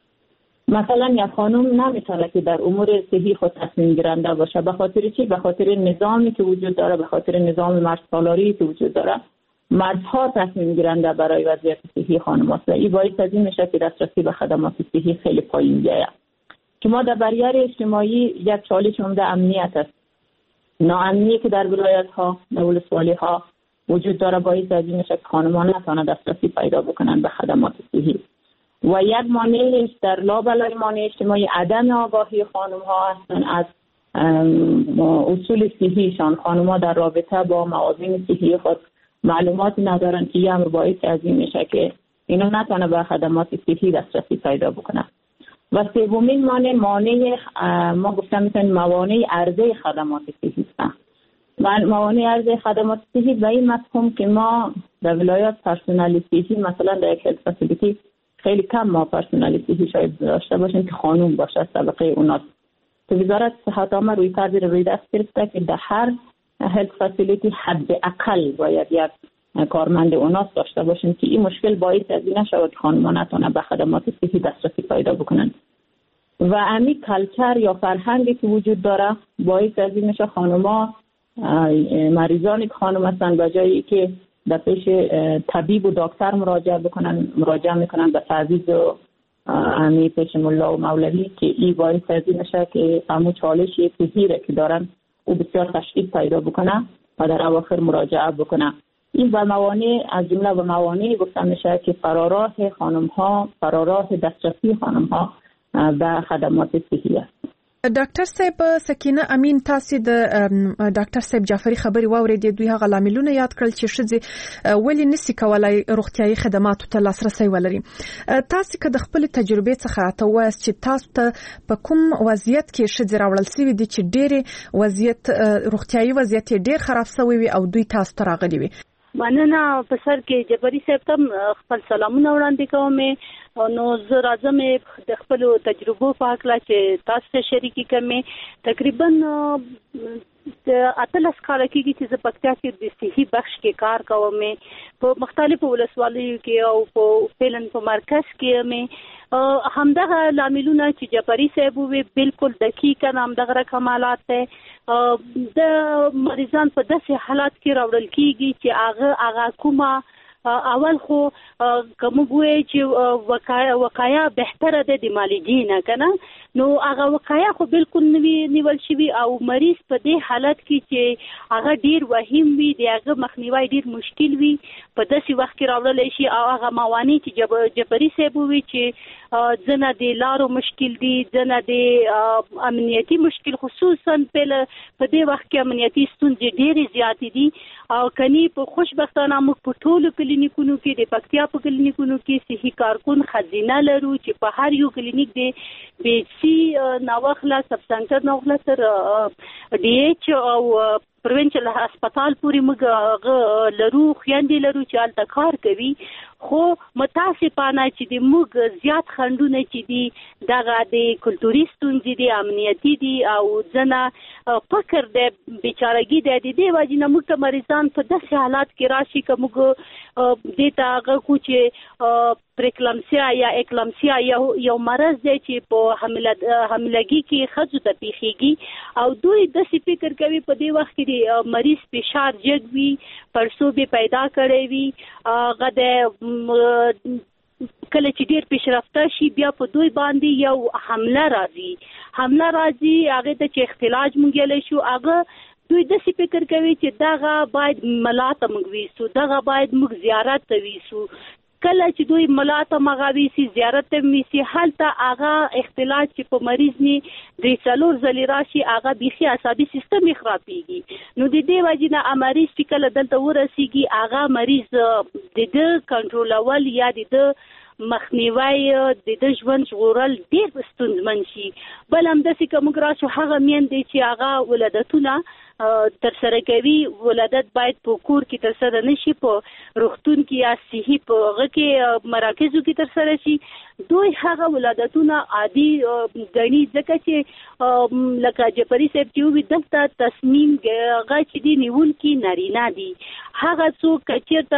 مثلا یک خانم نمیتونه که در امور صحی خود تصمیم گیرنده باشه. به خاطر چی؟ به خاطر نظامی که وجود داره، به خاطر نظام مرد سالاری که وجود داره، مردها تصمیم گیرنده برای وضعیت صحی خانم است. این باعث از این میشه که دسترسی به خدمات صحی خیلی پایین بیاید. که ما در بریر اجتماعی یک چالش عمده امنیت است. ناامنی که در ولایت ها، در ولسوالی ها وجود داره باعث از این میشه که خانم‌ها نتونه دسترسی پیدا بکنن به خدمات صحی. و یک مانع در لابلای مانع اجتماعی عدم آگاهی خانم‌ها هستند از اصول صحیشان. خانم‌ها در رابطه با موازین صحی خود معلوماتی ندارن که هم باعث از این میشه که اینا نتونه به خدمات صحی دسترسی پیدا بکنن. و سومین مانع ما گفتم میتونیم موانع عرضه خدمات صحی هستند. موانع عرضه خدمات صحی به این مفهوم که ما در ولایات پرسنل صحی مثلا در یک هلت فسیلیتی خیلی کم ما پرسنل صحی شاید داشته باشیم که خانم باشه از طبقه اوناست. تو وزارت صحت عامه روی کردی روی دست گرفته که در هر هلت فسیلیتی حداقل باید یک کارمند اوناس داشته باشیم که این مشکل باعث از این نشود که خانم‌ها نتونن به خدمات صحی دسترسی پیدا بکنن. و امی کلچر یا فرهنگی که وجود داره باعث از این میشه خانم‌ها مریضانی که خانم هستن به جایی که در پیش طبیب و دکتر مراجعه میکنن به تعویض و امی پیش ملا و مولوی که این باعث از این میشه که همون چالشی صحی که دارن او بسیار تشدید پیدا بکنه و در اواخر مراجعه بکنه. این و موانع از جمله و موانع گفتم میشه که فراراه خانم‌ها، فراراه دسترسی خانم‌ها به خدمات صحی است. ډاکټر صاحب سکینه امین تاسو د ډاکټر صاحب جعفری خبري واورېدې، دوی هغه لاملونه یاد کړل چې ښځې ولې نشي کولای روغتیايي خدماتو ته لاسرسي ولري. تاسو که د خپل تجربې څخه راته وایاست چې تاسو ته په کوم وضعیت کې ښځې راوړل شوي دي چې ډېر وضعیت روغتیايي وضعیت ډېر خراب شوی وي او دوی تاسو ته راغلي وي؟ مننه په سر کې جعفری صاحب ته خپل سلامونه وړاندې کوم. نو زه راځم د خپل تجربو په هکله چې تاسو سره شریکي کوم. تقریبا د 18 کال کېږي چې زه پکتیا کې د صحي بخش کې کار کوم په مختلفو ولسوالیو کې او په فعلن په مرکز کې مې همدغه لاملونه چې جعفری صاحب وی بالکل دقیق همدغه کمالات د مریضان په داسې حالات کې راوړل کېږي چې هغه کومه اول خو کوم وایي چې وقایه بهتره ده د معالجې نه کنه. نو هغه وقایه خو بالکل نوی نیول شوی او مریض په دې حالت کې چې هغه ډیر وهم وي د هغه مخنیوي ډیر مشکل وي په داسې وخت کې راوړل شي او هغه موانع چې جبري صاحب وي چې ځنه د لارو مشکل دي ځنه د امنیتي مشکل خصوصا په دې وخت کې امنیتي ستونزې ډېرې زیاتې دي او کني په خوشبختانه موږ په ټولو کلینیکونو کې د پکتیا په کلینیکونو کې صحي کارکون خزینه لرو چې په هر یو کلینیک د بي سي نوخلا سب سنټر نوخلا تر ډي ایچ او پروینشل هسپتال پورې موږ لرو خويندې لرو چې هلته کار کوي خو متاسفانه چې د موږ زیات خندونه چې دي دغه د کلتوري ستونزې دي امنیتي دي او ځنه فکر د بیچارګي د دې وجې نه موږ ته مریضان په داسې حالات کې راشي که موږ دې ته هغه کو چې پریکلامسیا یا اکلامسیا یو مرض دی چې په حاملګي کې ښځو ته پیښیږي او دوی داسې فکر کوي په دې وخت کې د مریض فشار جګ وي پړسوبې پیدا کړی وي هغه د کله چې ډیر پیشرفته شي بیا په دوی باندې یو حمله راځي هغه ته چې اختلاج مونږ شو هغه دوی داسې فکر کوي چې دغه باید ملاته موږ ویسو دغه باید موږ زیارت ته ویسو کله چې دوی ملاته مغاوي سي زیارت ته ویسي حالته هغه اختلاج چې په مریض نه د څلور ځلې راشي هغه بيخي عصبي سیستم خرابېږي نو د دې وجې نه مریض چې کله دلته ورسیږي هغه مریض د کنټرولول یا د مخنیوي د ژوند ژغورل ډېر ستونزمن شي بل همداسې که موږ راشو هغه میندې چې هغه ولادتونه تر سره کوي ولادت باید په کور کې تر سره نشي په روغتون کې یا صحي په هغه کې مراکزو کې تر سره شي دوی هغه ولادتونه عادي غني ځکه چې لکه جعفري صاحب چې وي دلته تصمیم هغه چې دی نیول کې نارینه دي هغه څوک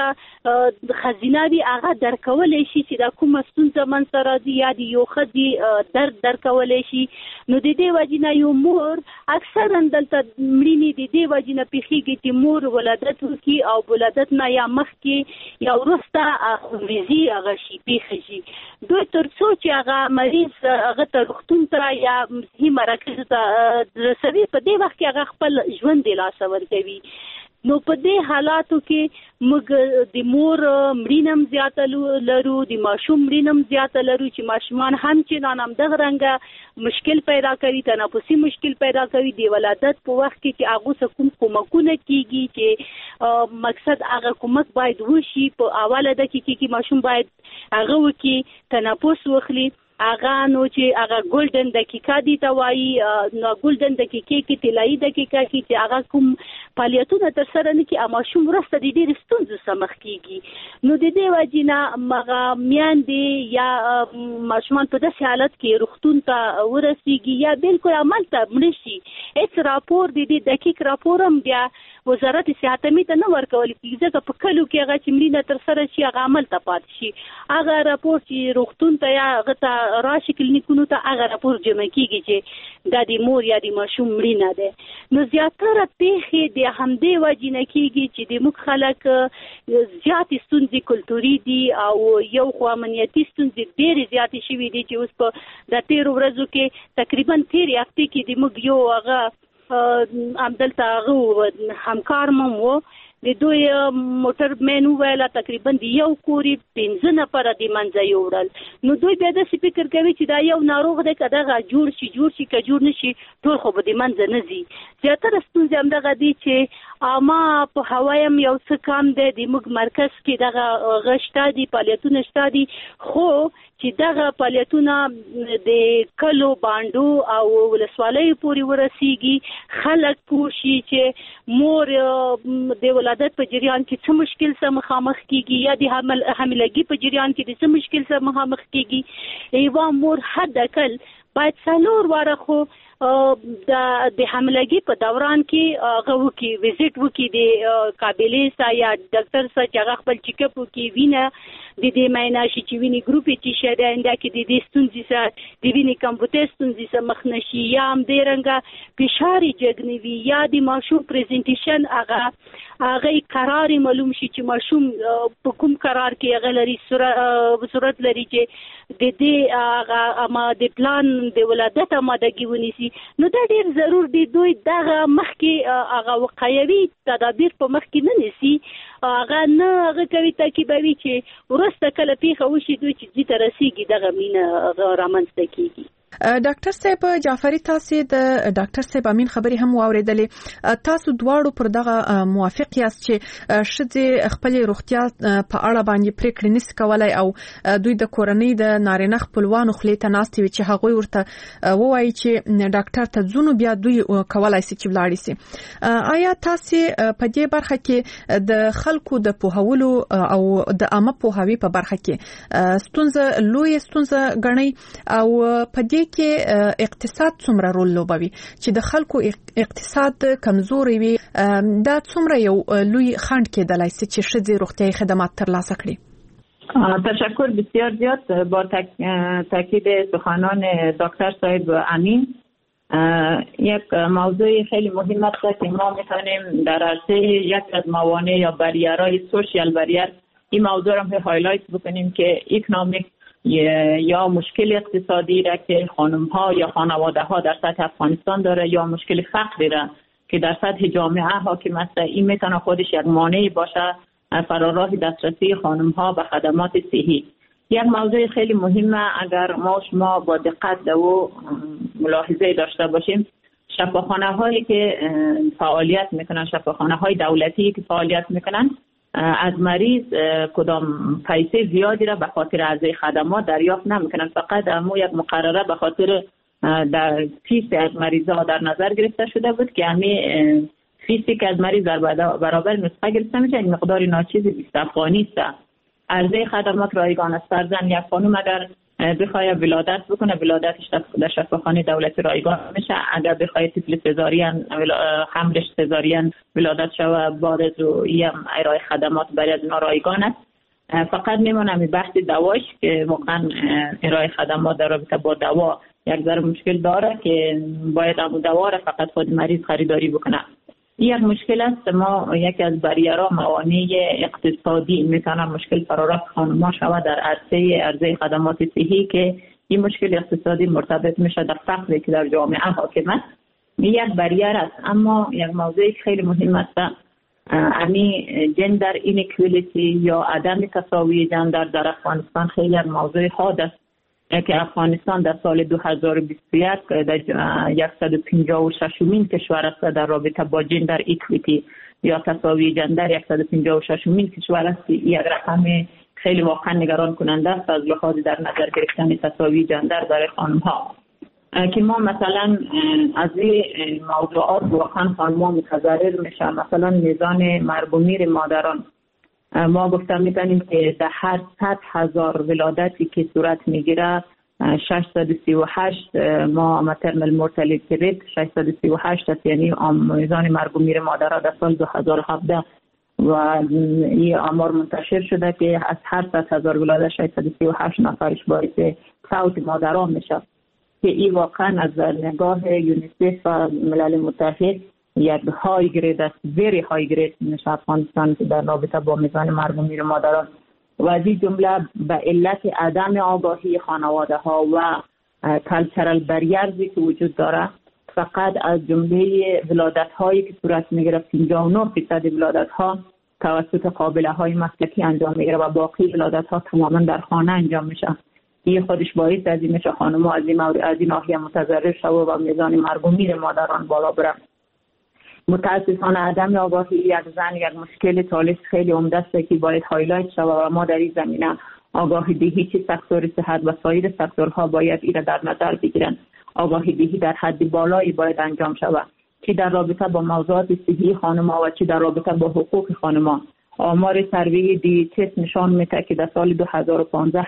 چې خزینه وي هغه درکولی شي چې دا کومه ستونزه منځته راځي یا د یو ښځې درکولی شي نو د دې وجې نه یو مور اکثرا دلته مړینې د دې وجې نه پیښیږي چې مور ولادت وکړي او ولادت نه یا مخکې یا وروسته خونریزي هغه شي پیښه شي دوی تر څو چې هغه مریض هغه ته روغتون ته یا صحي مراکزو ته رسوي په دې وخت کې هغه خپل ژوند د لاسه ورکوي نو په دې حالاتو کې موږ د مور مړینم زیاته لرو د ماشوم مړینم زیاته لرو چې ماشومان هم چې نام دغه رنګه مشکل پیدا کوي تنفسي مشکل پیدا کوي د ولادت په وخت کې چې هغه څه کوم کومکونه کیږي چې مقصد هغه کومک باید وشي په اوله دقیقه کې ماشوم باید هغه وکي تنفس وخلي هغه نو چې هغه ګولډن دقیقه دي ته وایي نو ګولډن دقیقه کې طلایي دقیقه کې چې هغه کوم فعالیتونه تر سره نه کوي ماشوم وروسته د ډېرې ستونزو سره مخ کېږي نو د دې وجې نه هغه میندې یا ماشومان په داسې حالت کې روغتون ته ورسېږي یا بالکل همالته مړه شي هېڅ راپور د دې دقیق راپور هم بیا وزارت صحت ته نه ورکول کېږي ځکه په کلو کې هغه چې مړینه تر سره شي هغه همالته پاتې شي هغه راپور چې روغتون ته یا هغه ته راشي کلینیکونو ته هغه راپور جمع کېږي چې دا د مور یا د ماشوم مړینه ده نو زیاتره پیښې د همدې وجې نه کېږي چې د موږ خلک زیاتې ستونزې کلتوري دي او یو خو امنیتي ستونزې ډېرې زیاتې شوي دي چې اوس په د تېرو ورځو کې تقریبا تېرې هفتې کې د موږ یو هغه همدلته هغه همکار مم و د دوی موټر مین وویل تقریبا د یو کورې 15 نفره د منځه یوړل نو دوی بیا داسې فکر کوي چې دا یو ناروغ دی که دغه جوړ شي که جوړ نه شي ټول خو به د منځه نه ځي زیاتره ستونزې همدغه دي چې عامه په هوایم یو څه کم دی د موږ مرکز کې دغه هغه شته دي فعالیتونه شته دي خو چې دغه فعالیتونه د کلو بانډو او ولسوالیو پورې ورسیږي خلک پوه شي چې مور د ولادت په جریان کې څه مشکل سره مخامخ کیږي یا د حاملګي په جریان کې څه مشکل سره مخامخ کیږي یوه مور حداقل باید 4 واره خو د حملګي په دوران کې هغه وکي وزټ وکي د قابلیت یا ډاکټر سره چې هغه خپل چیک اپ وکي وینه د دې معاینه شي چې ویني ګروپ چې شته انده کې د دې ستونزې سره د ویني کمپیوټر ستونزې سره مخ نشي یا هم د رنګه فشار جګنوي یا د ماشوم پریزنټیشن هغه قرار معلوم شي چې ماشوم په کوم قرار کې هغه لري صورت لري چې د دې هغه د پلان د ولادت آمادګي ونیسي نو دا ډیر ضرور دی دوی دغه مخکې هغه وقایوي تدابیر په مخ کې نه نیسي هغه نه هغه کوي تاکیدوي چې ورسته کله پیښه وشي دوی چې دې ته رسیږي دغه مینه رامنځته کیږي. ډاکټر صاحب جعفری تاسو د ډاکټر صاحب امین خبري هم واوریدلې تاسو دواړو پر دغه موافق یاست چې شذ خپل روغتیا په اړه باندې پریکړه نس کولای او دوی د کورنۍ د نارینه خپلوانو خلیته ناستي چې هغه ورته وایي چې ډاکټر ته ځونو بیا دوی کولای شي چې ولاړ شي. آیا تاسو په دې برخه کې د خلکو د پوهولو او د عامه پوهاوی په برخه کې ستونزه لوی ستونزه غنئ او په دې کې اقتصاد څومره رول لوبوي چې د خلکو اقتصاد کمزوري وي دا څومره یو لوی خنډ کېدلای شي چې شذ روغتیايي خدمات ترلاسه کړي؟ تشکر بسیار زیاد با تاکید سخنان دکتر صاحب امین. یک موضوع خیلی مهم است که ما میتونیم در عرصه یک از موانع یا بریرهای سوشیال بریر این موضوع را هم هایلایت بکنیم که اکنامیک یا مشکل اقتصادی را که خانم ها یا خانواده ها در سطح افغانستان داره یا مشکل فقری را که در سطح جامعه حاکم است این میتونه خودش یک مانعی باشه فراراه دسترسی خانم ها به خدمات صحی. یک موضوع خیلی مهمه اگر ما شما با دقت و ملاحظه داشته باشیم شفاخانه هایی که فعالیت میکنن شفاخانه های دولتی که فعالیت میکنن از مریض کدام پیسه زیادی را به خاطر ارزش خدمات دریافت نمیکنن فقط امو یک مقرره به خاطر در فیس از مریضا در نظر گرفته شده بود که همین فیسی که از مریض در برابر نسخه گرفته میشه این مقدار ناچیزی 20 افغانی است. ارزش خدمات رایگان است. فرضاً یک خانم اگر بخواد ولادت بکنه ولادتش در شفاخانه دولتی رایگان میشه. اگر بخواد طفل سزارین حملش سزارین ولادت شوه بارز و ارائه خدمات برای از اینا رایگان است. فقط میمونه بحث دواش که واقعا ارائه خدمات در رابطه با دوا یک ذره مشکل داره که باید اون دوا را فقط خود مریض خریداری بکنه. این یک مشکل است. ما یکی از بریرها موانع اقتصادی میتونه مشکل فراراه خانم‌ها شود در عرصه خدمات صحی که این مشکل اقتصادی مرتبط میشه در فقری که در جامعه حاکم است. یک بریر است. اما یک موضوع خیلی مهم است امی جندر اینکویلیتی یا عدم تساوی جندر در افغانستان خیلی یک موضوع حاد است که افغانستان در سال 2021 در 156مین کشور است در رابطه با جندر ایکویتی یا تساوی جندر 156مین کشور است. یک رقم خیلی واقعا نگران کننده است از لحاظ در نظر گرفتن تساوی جندر برای خانم ها که ما مثلا از این موضوعات واقعا خانم ها متضرر میشه. مثلا میزان مرگ و میر مادران ما گفتم میتونیم که در هر 100,000 ولادتی که صورت میگیره 638 ما ماترنال مورتالیتی ریت 638 است، یعنی میزان مرگ و میر مادرها در سال 2017 و این آمار منتشر شده که از هر 100,000 ولادت 638 نفرش باعث فوت مادران میشه که این واقعا از نگاه یونیسف و ملل متحد یک های گرید است، ویری های گرید میشه افغانستان که در رابطه با میزان مرگ و میر مادران و از این جمله به علت عدم آگاهی خانواده ها و کلچرال بریرزی که وجود داره فقط از جمله ولادت هایی که صورت میگیره 59% ولادت ها توسط قابله های مسلکی انجام میگیره و باقی ولادت ها تماما در خانه انجام میشه. این خودش باعث از این میشه خانم ها از این ناحیه متضرر شده و میزان مرگ و میر مادران بالا بره. متاسفانه عدم آگاهی یک زن یک مشکل ثالث خیلی عمده است که باید هایلایت شود و ما در این زمینه آگاهی دهی چه سکتور صحت و سایر سکتورها باید این در نظر بگیرند. آگاهی دهی در حد بالایی باید انجام شود چه در رابطه با موضوعات صحی خانم‌ها و چه در رابطه با حقوق خانم‌ها. آمار سروی DHS نشان میده که در سال 2015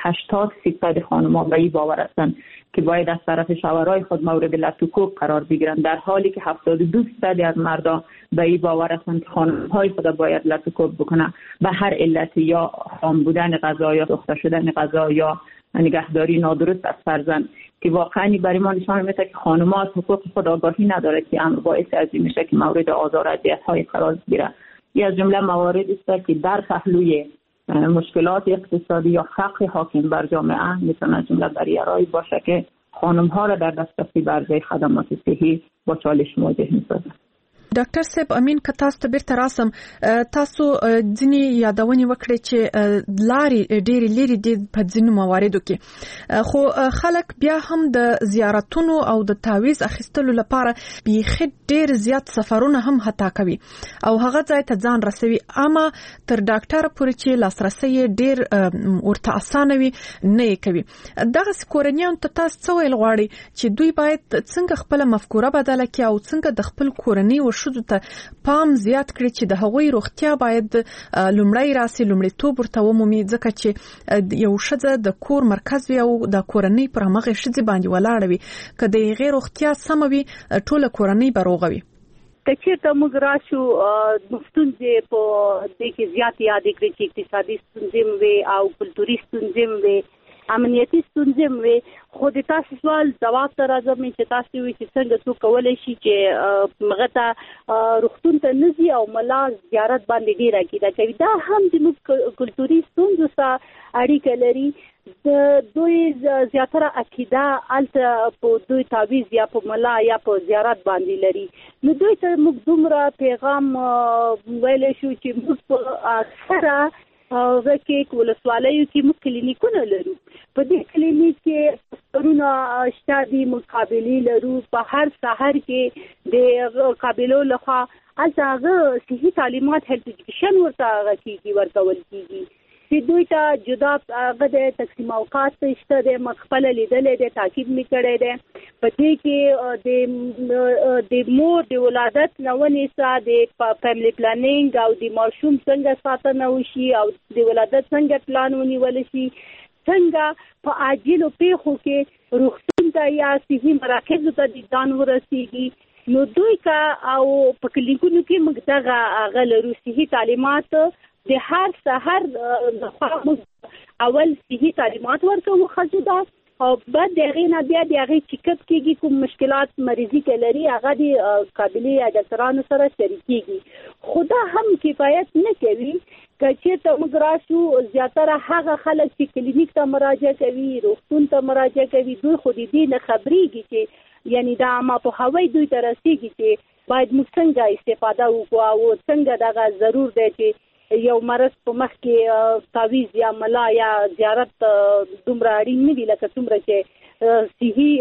80% خانم‌ها به این باور هستند که باید از طرف شوهرای خود مورد لطوکوب قرار بگیرند، در حالی که 72% از مردان به این باور هستند که خانم‌های خود باید لطوکوب بکنه به هر علت، یا خام بودن غذا یا سوخته شدن غذا یا نگهداری نادرست از فرزند، که واقعا برای ما نشان میده که خانم‌ها از حقوق خود آگاهی نداره که امر باعث از این میشه که مورد آزار و اذیت‌های قرار بگیره. این از جمله مواردی است که در پهلوی مشکلات اقتصادی یا فقر حاکم بر جامعه میتونه جمله بریرایی باشه که خانم‌ها را در دسترسی به عرضه خدمات صحی با چالش مواجه می‌سازه. ډاکټر صاحب امین که تاسو ته بیرته راسم، تاسو ځینې یادونې وکړې چې لارې ډېرې لرې دي په ځینو مواردو کې، خو خلک بیا هم د زیارتونو او د تعویض اخیستلو لپاره بیخي ډېر زیات سفرونه هم حتی کوي او هغه ځای ته ځان رسوي، اما تر ډاکټر پورې چې لاسرسی ډېر ورته اسانه وي نه یې کوي. دغسې کورنیانو ته تاسو څه ویل غواړئ چې دوی باید څنګه خپله مفکوره بدله کړي او څنګه د خپل کورنۍ شذو ته پام زیات کړي چې د هغوی روغتیا باید لومړی راسي، لومړیتوب ورته ومومي، ځکه چې یو ښځه د کور مرکز وي او د کورنۍ پر همغې ښځې باندې ولاړه وي، که د هغې روغتیا سمه وي ټوله کورنۍ به روغه وي. که چېرته موږ راشو ستونزې په دې کې زیاتې یادې کړې چې اقتصادي ستونزې هم وي او کلتوري ستونزې هم وي، امنیتي ستونزې هم وي، خو د تاسو سوال ځواب ته راځم چې تاسو وایي چې څنګه څوک کولی شي چې هغه ته روغتون ته نه ځي او ملا زیارت باندې ډېره عقیده کوي. دا هم زموږ کلتوري ستونزو سره اړیکه لري. د دوی زیاتره عقیده هلته په دوی تعویض یا په ملا یا په زیارت باندې لري، نو دوی ته موږ دومره پیغام ویلی شو چې موږ په اکثره هغه کې ولسوالیو کې موږ کلینیکونه لرو، په دې کلینیک کې سرونه شته دي، مقابلې لرو، په هر سحر کې د قابلو لخوا هلته هغه صحي تعلیمات هیلث ایجوکیشن ورته هغه کېږي ورکول کېږي چې دوی ته جدا هغه د تقسیم اوقات شته دی، ما خپله لیدلی دی، تعقیب مې کړی دی. په دې کې د مور د ولادت نه ونیسه د فیملی پلانینګ او د ماشوم څنګه ساتنه وشي او د ولادت څنګه پلان ونیول شي، څنګه په عاجلو پیښو کې روغتون ته یا صحي مراکزو ته د ځان ورسیږي. نو دوی که او په کلینیکونو کې موږ دغه هغه لرو صحي تعلیمات، د هر سحر اول صحي تعلیمات ورکوو ښځو ته او بعد د هغې نه بیا د هغې چیکپ کېږي، کوم مشکلات مریضي کې لري هغه د قابلې یا ډاکټرانو سره شریکېږي. خو دا هم کفایت نه کوي. که چېرته موږ راشو زیاتره هغه خلک چې کلینیک ته مراجعه کوي، روغتون ته مراجعه کوي، دوی خو د دې نه خبرېږي چې یعنی دا عامه پوهاوی دوی ته رسېږي چې باید موږ څنګه استفاده وکړو او څنګه دغه ضرور دی چې یو مرض په مخ کې تعویض یا ملا یا زیارت دومره اړین نه دي لکه څومره چې صحي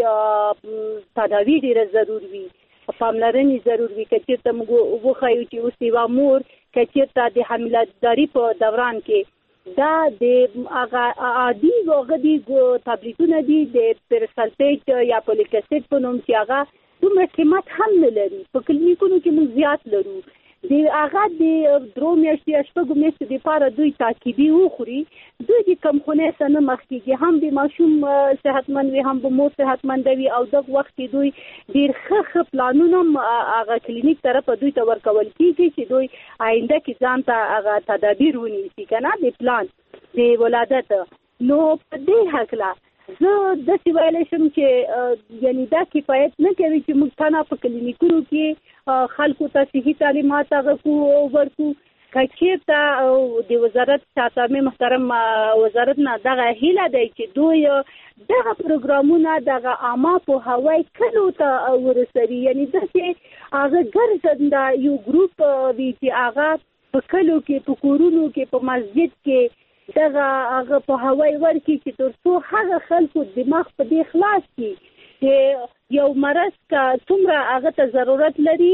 تداوی ډېره ضرور وي، پاملرنې ضرور وي. که چېرته موږ وښیو چې اوس یوه مور که چېرته د حاملهداري په دوران کې دا د هغه عادي هغه دي تابلیتونه دي د پرسلفیټ یا فولیک اسید په نوم چې هغه دومره قیمت هم نه لري، په کلینیکونو کې موږ زیات لرو. د هغه د 3 میاشتې یا 6 میاشتې دپاره دوی تعقیبي وخوري، دوی د کمخونۍ څخه نه مخ کېږي، هم د ماشوم صحتمند وي هم به مور صحتمنده وي او دغه وخت کې دوی ډېر ښه پلانونه هم هغه کلینیک طرفه دوی ته ورکول کېږي چې دوی آینده کې ځان ته هغه تدابیر ونیسي که نه د پلان د ولادت. نو په دې هکله زه داسې ویلی شم چې یعنی دا کفایت نه کوي چې موږ تنها په کلینیکونو کې خلکو ته صحي تعلیمات هغه ورکو. که چېرته د وزارت شاهتامي محترم وزارت نه دغه هیله دی چې دوی دغه پروګرامونه دغه عامه پوهاوی کلو ته ورسوي، یعنی داسې هغه ګرځنده یو ګروپ وي چې هغه په کلو کې په کورونو کې په مسجد کې دغه هغه پوهاوی ورکړي چې تر څو هغه خلکو دماغ په دې خلاص کړي چې یو مرض که څومره هغه ته ضرورت لري،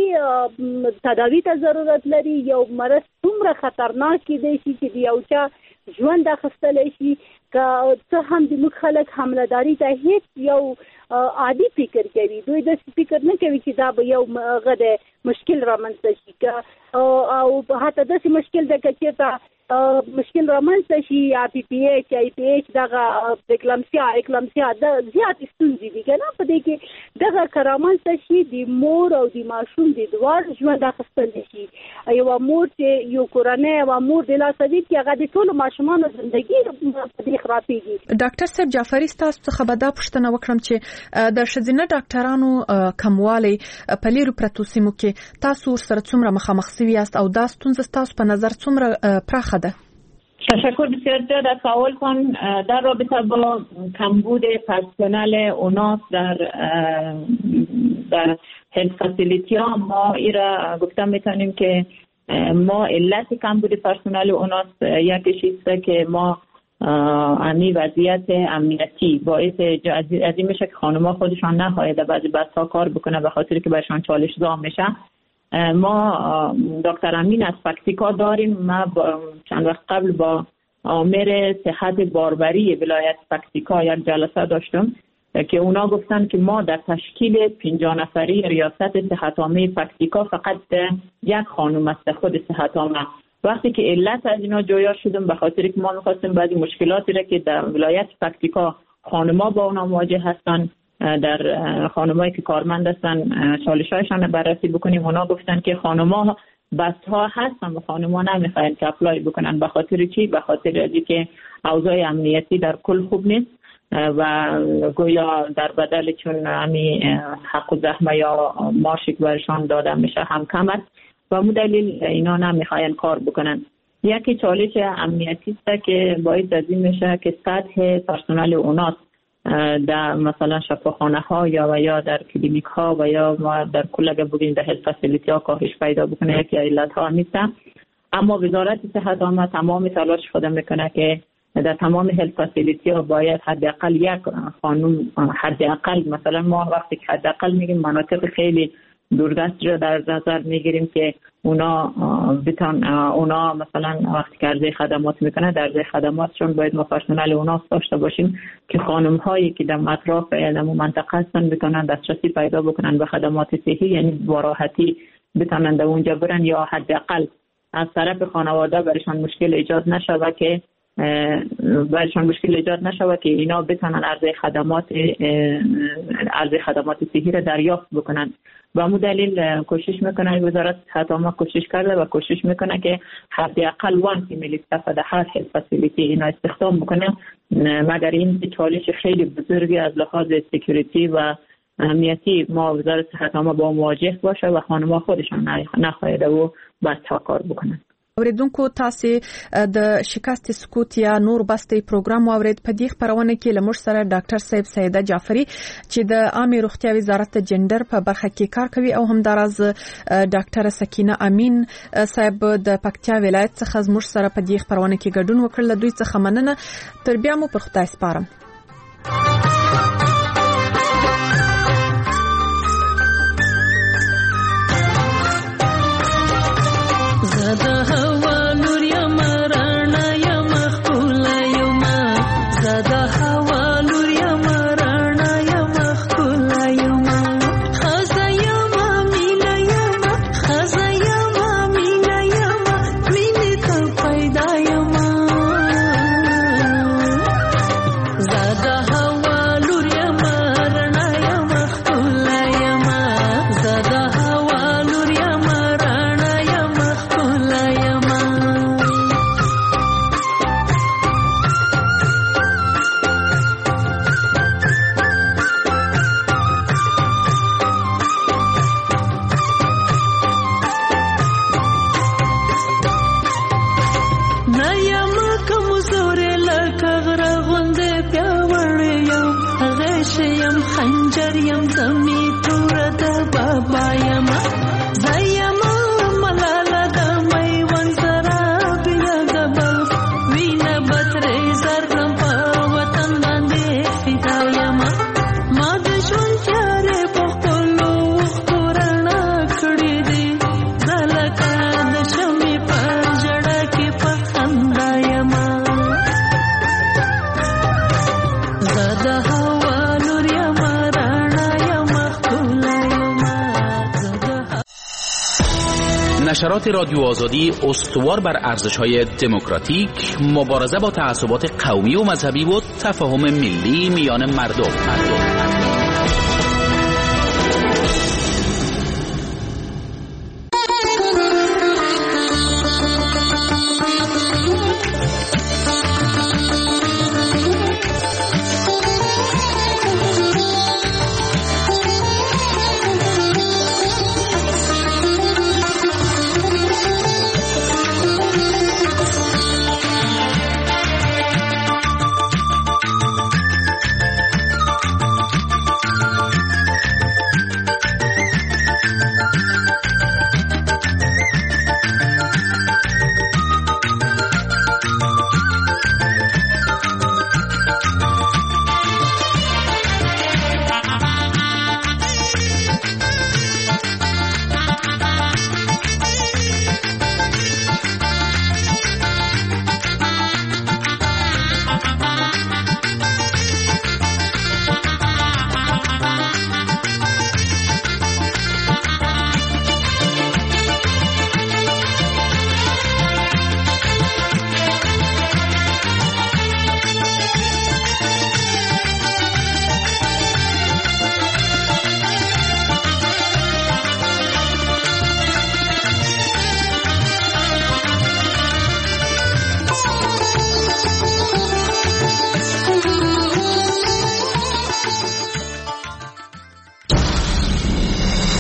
تداوی ته ضرورت لري، یو مرض څومره خطرناک کېدی شي چې د یو چا ژوند اخیستلی شي. که څه هم زموږ خلک حملهداري ته هیڅ یو عادي فکر کوي، دوی داسې فکر نه کوي چې دا به یو هغه دی مشکل رامنځته شي او حتی داسې مشکل ده که چېرته مشکل رامنځته شي یا پی پی ایچ ای پی ایچ دغه اکلامسیا د زیاتې ستونزې دي که نه په دې کې دغه که رامنځته شي د مور او د ماشوم د دواړو ژوند اخیستلی شي. یوه مور چې یو کورنۍ یوه مور د لاسه دید چې هغه د ټولو ماشومانو زندګي په دې خرابېږي. ډاکټر صاحب جعفري ستاسو څخه به دا پوښتنه وکړم چې د ښځینه ډاکټرانو کموالی په لیرو پرتو سیمو کې تاسو ورسره څومره مخامخ سوي یاست او دا ستونزه ستاسو په نظر څومره پراخه ده؟ تشکر بسیار زیاد از سوالتان. در رابطه با کمبود پرسنل اوناس در هلت فسیلیتی ها ما ایرا گفتم میتونیم که ما علت کمبود پرسنل اوناس یکیش است که ما امی وضعیت امنیتی باعث از این میشه که خانم‌ها خودشان نخواهد بعضی بسا کار بکنه به خاطر که برشان چالش زا میشه. ما دکتر امین از پکتیکا داریم. ما چند وقت قبل با آمر صحت باربری ولایت پکتیکا یک جلسه داشتم که اونا گفتن که ما در تشکیل 50 نفری ریاست صحت عامه پکتیکا فقط یک خانم است خود صحت عامه. وقتی که علت از اینا جویا شدم به خاطر که ما می‌خواستیم بعضی مشکلاتی را که در ولایت پکتیکا خانم‌ها با اونا مواجه هستن در خانمایی که کارمند هستن چالش‌هایشان بررسی بکنیم. اونا گفتن که خانم‌ها بس‌ها هستن و خانم‌ها نمی‌خواهند که اپلای بکنن. به خاطر چی؟ به خاطر اینکه اوضاع امنیتی در کل خوب نیست و گویا در بدل چون همی حق و زحمه یا مارشک برشان داده میشه هم کم است و مو دلیل اینا نمی‌خواهند کار بکنن. یکی چالش امنیتی است که باعث از این میشه که سطح پرسنل اوناس در مثلا شفاخانه ها یا در کلینیک ها و یا ما در کل اگه بگیم در هلت فسیلیتی ها کاهش پیدا بکنه. یکی علت ها نیستن. اما وزارت صحت عامه تمام تلاش خود میکنه که در تمام هلت فسیلیتی ها باید حداقل یک خانم حداقل مثلا ما وقتی که حداقل میگیم مناطق خیلی دوردست رو در نظر میگیریم که اونا مثلا وقتی که عرضه خدمات میکنه در عرضه خدماتشون باید ما پرسنل اونا داشته باشیم که خانم هایی که در اطراف منطقه هستن بتونن دسترسی پیدا بکنن به خدمات صحی، یعنی با راحتی بتونن در اونجا برن یا حداقل از طرف خانواده برشان مشکل ایجاد نشود که اینا بتونن عرضه خدمات صحی را دریافت بکنن. و همون دلیل کوشش میکنه وزارت صحت عامه کوشش کرده و کوشش میکنه که حداقل 1 فیمیل استاف در هر هلت فسیلیتی اینا استخدام بکنه، مگر این چالش خیلی بزرگی از لحاظ سکیوریتی و امنیتی ما وزارت صحت عامه با مواجه باشه و خانم‌ها خودشان نخواهد و بس کار بکنن. اوریدونکو تاسو د شکست سکوت یا نور بستي پروګرام اورید په دې خبرونه کې لمر سره ډاکټر صاحب سیده جعفری چې د عامه روغتیا وزارت جندر په برخه کې کار کوي او همدارز ډاکټر سکینه امین صاحب د پکتیا ولایت څخه زموږ سره په دې خبرونه کې ګډون وکړل. دوی څخه مننه. تر بیا مو پر خدای سپارم. هوا نشرات رادیو آزادی استوار بر ارزش‌های دموکراتیک، مبارزه با تعصبات قومی و مذهبی و تفاهم ملی میان مردم.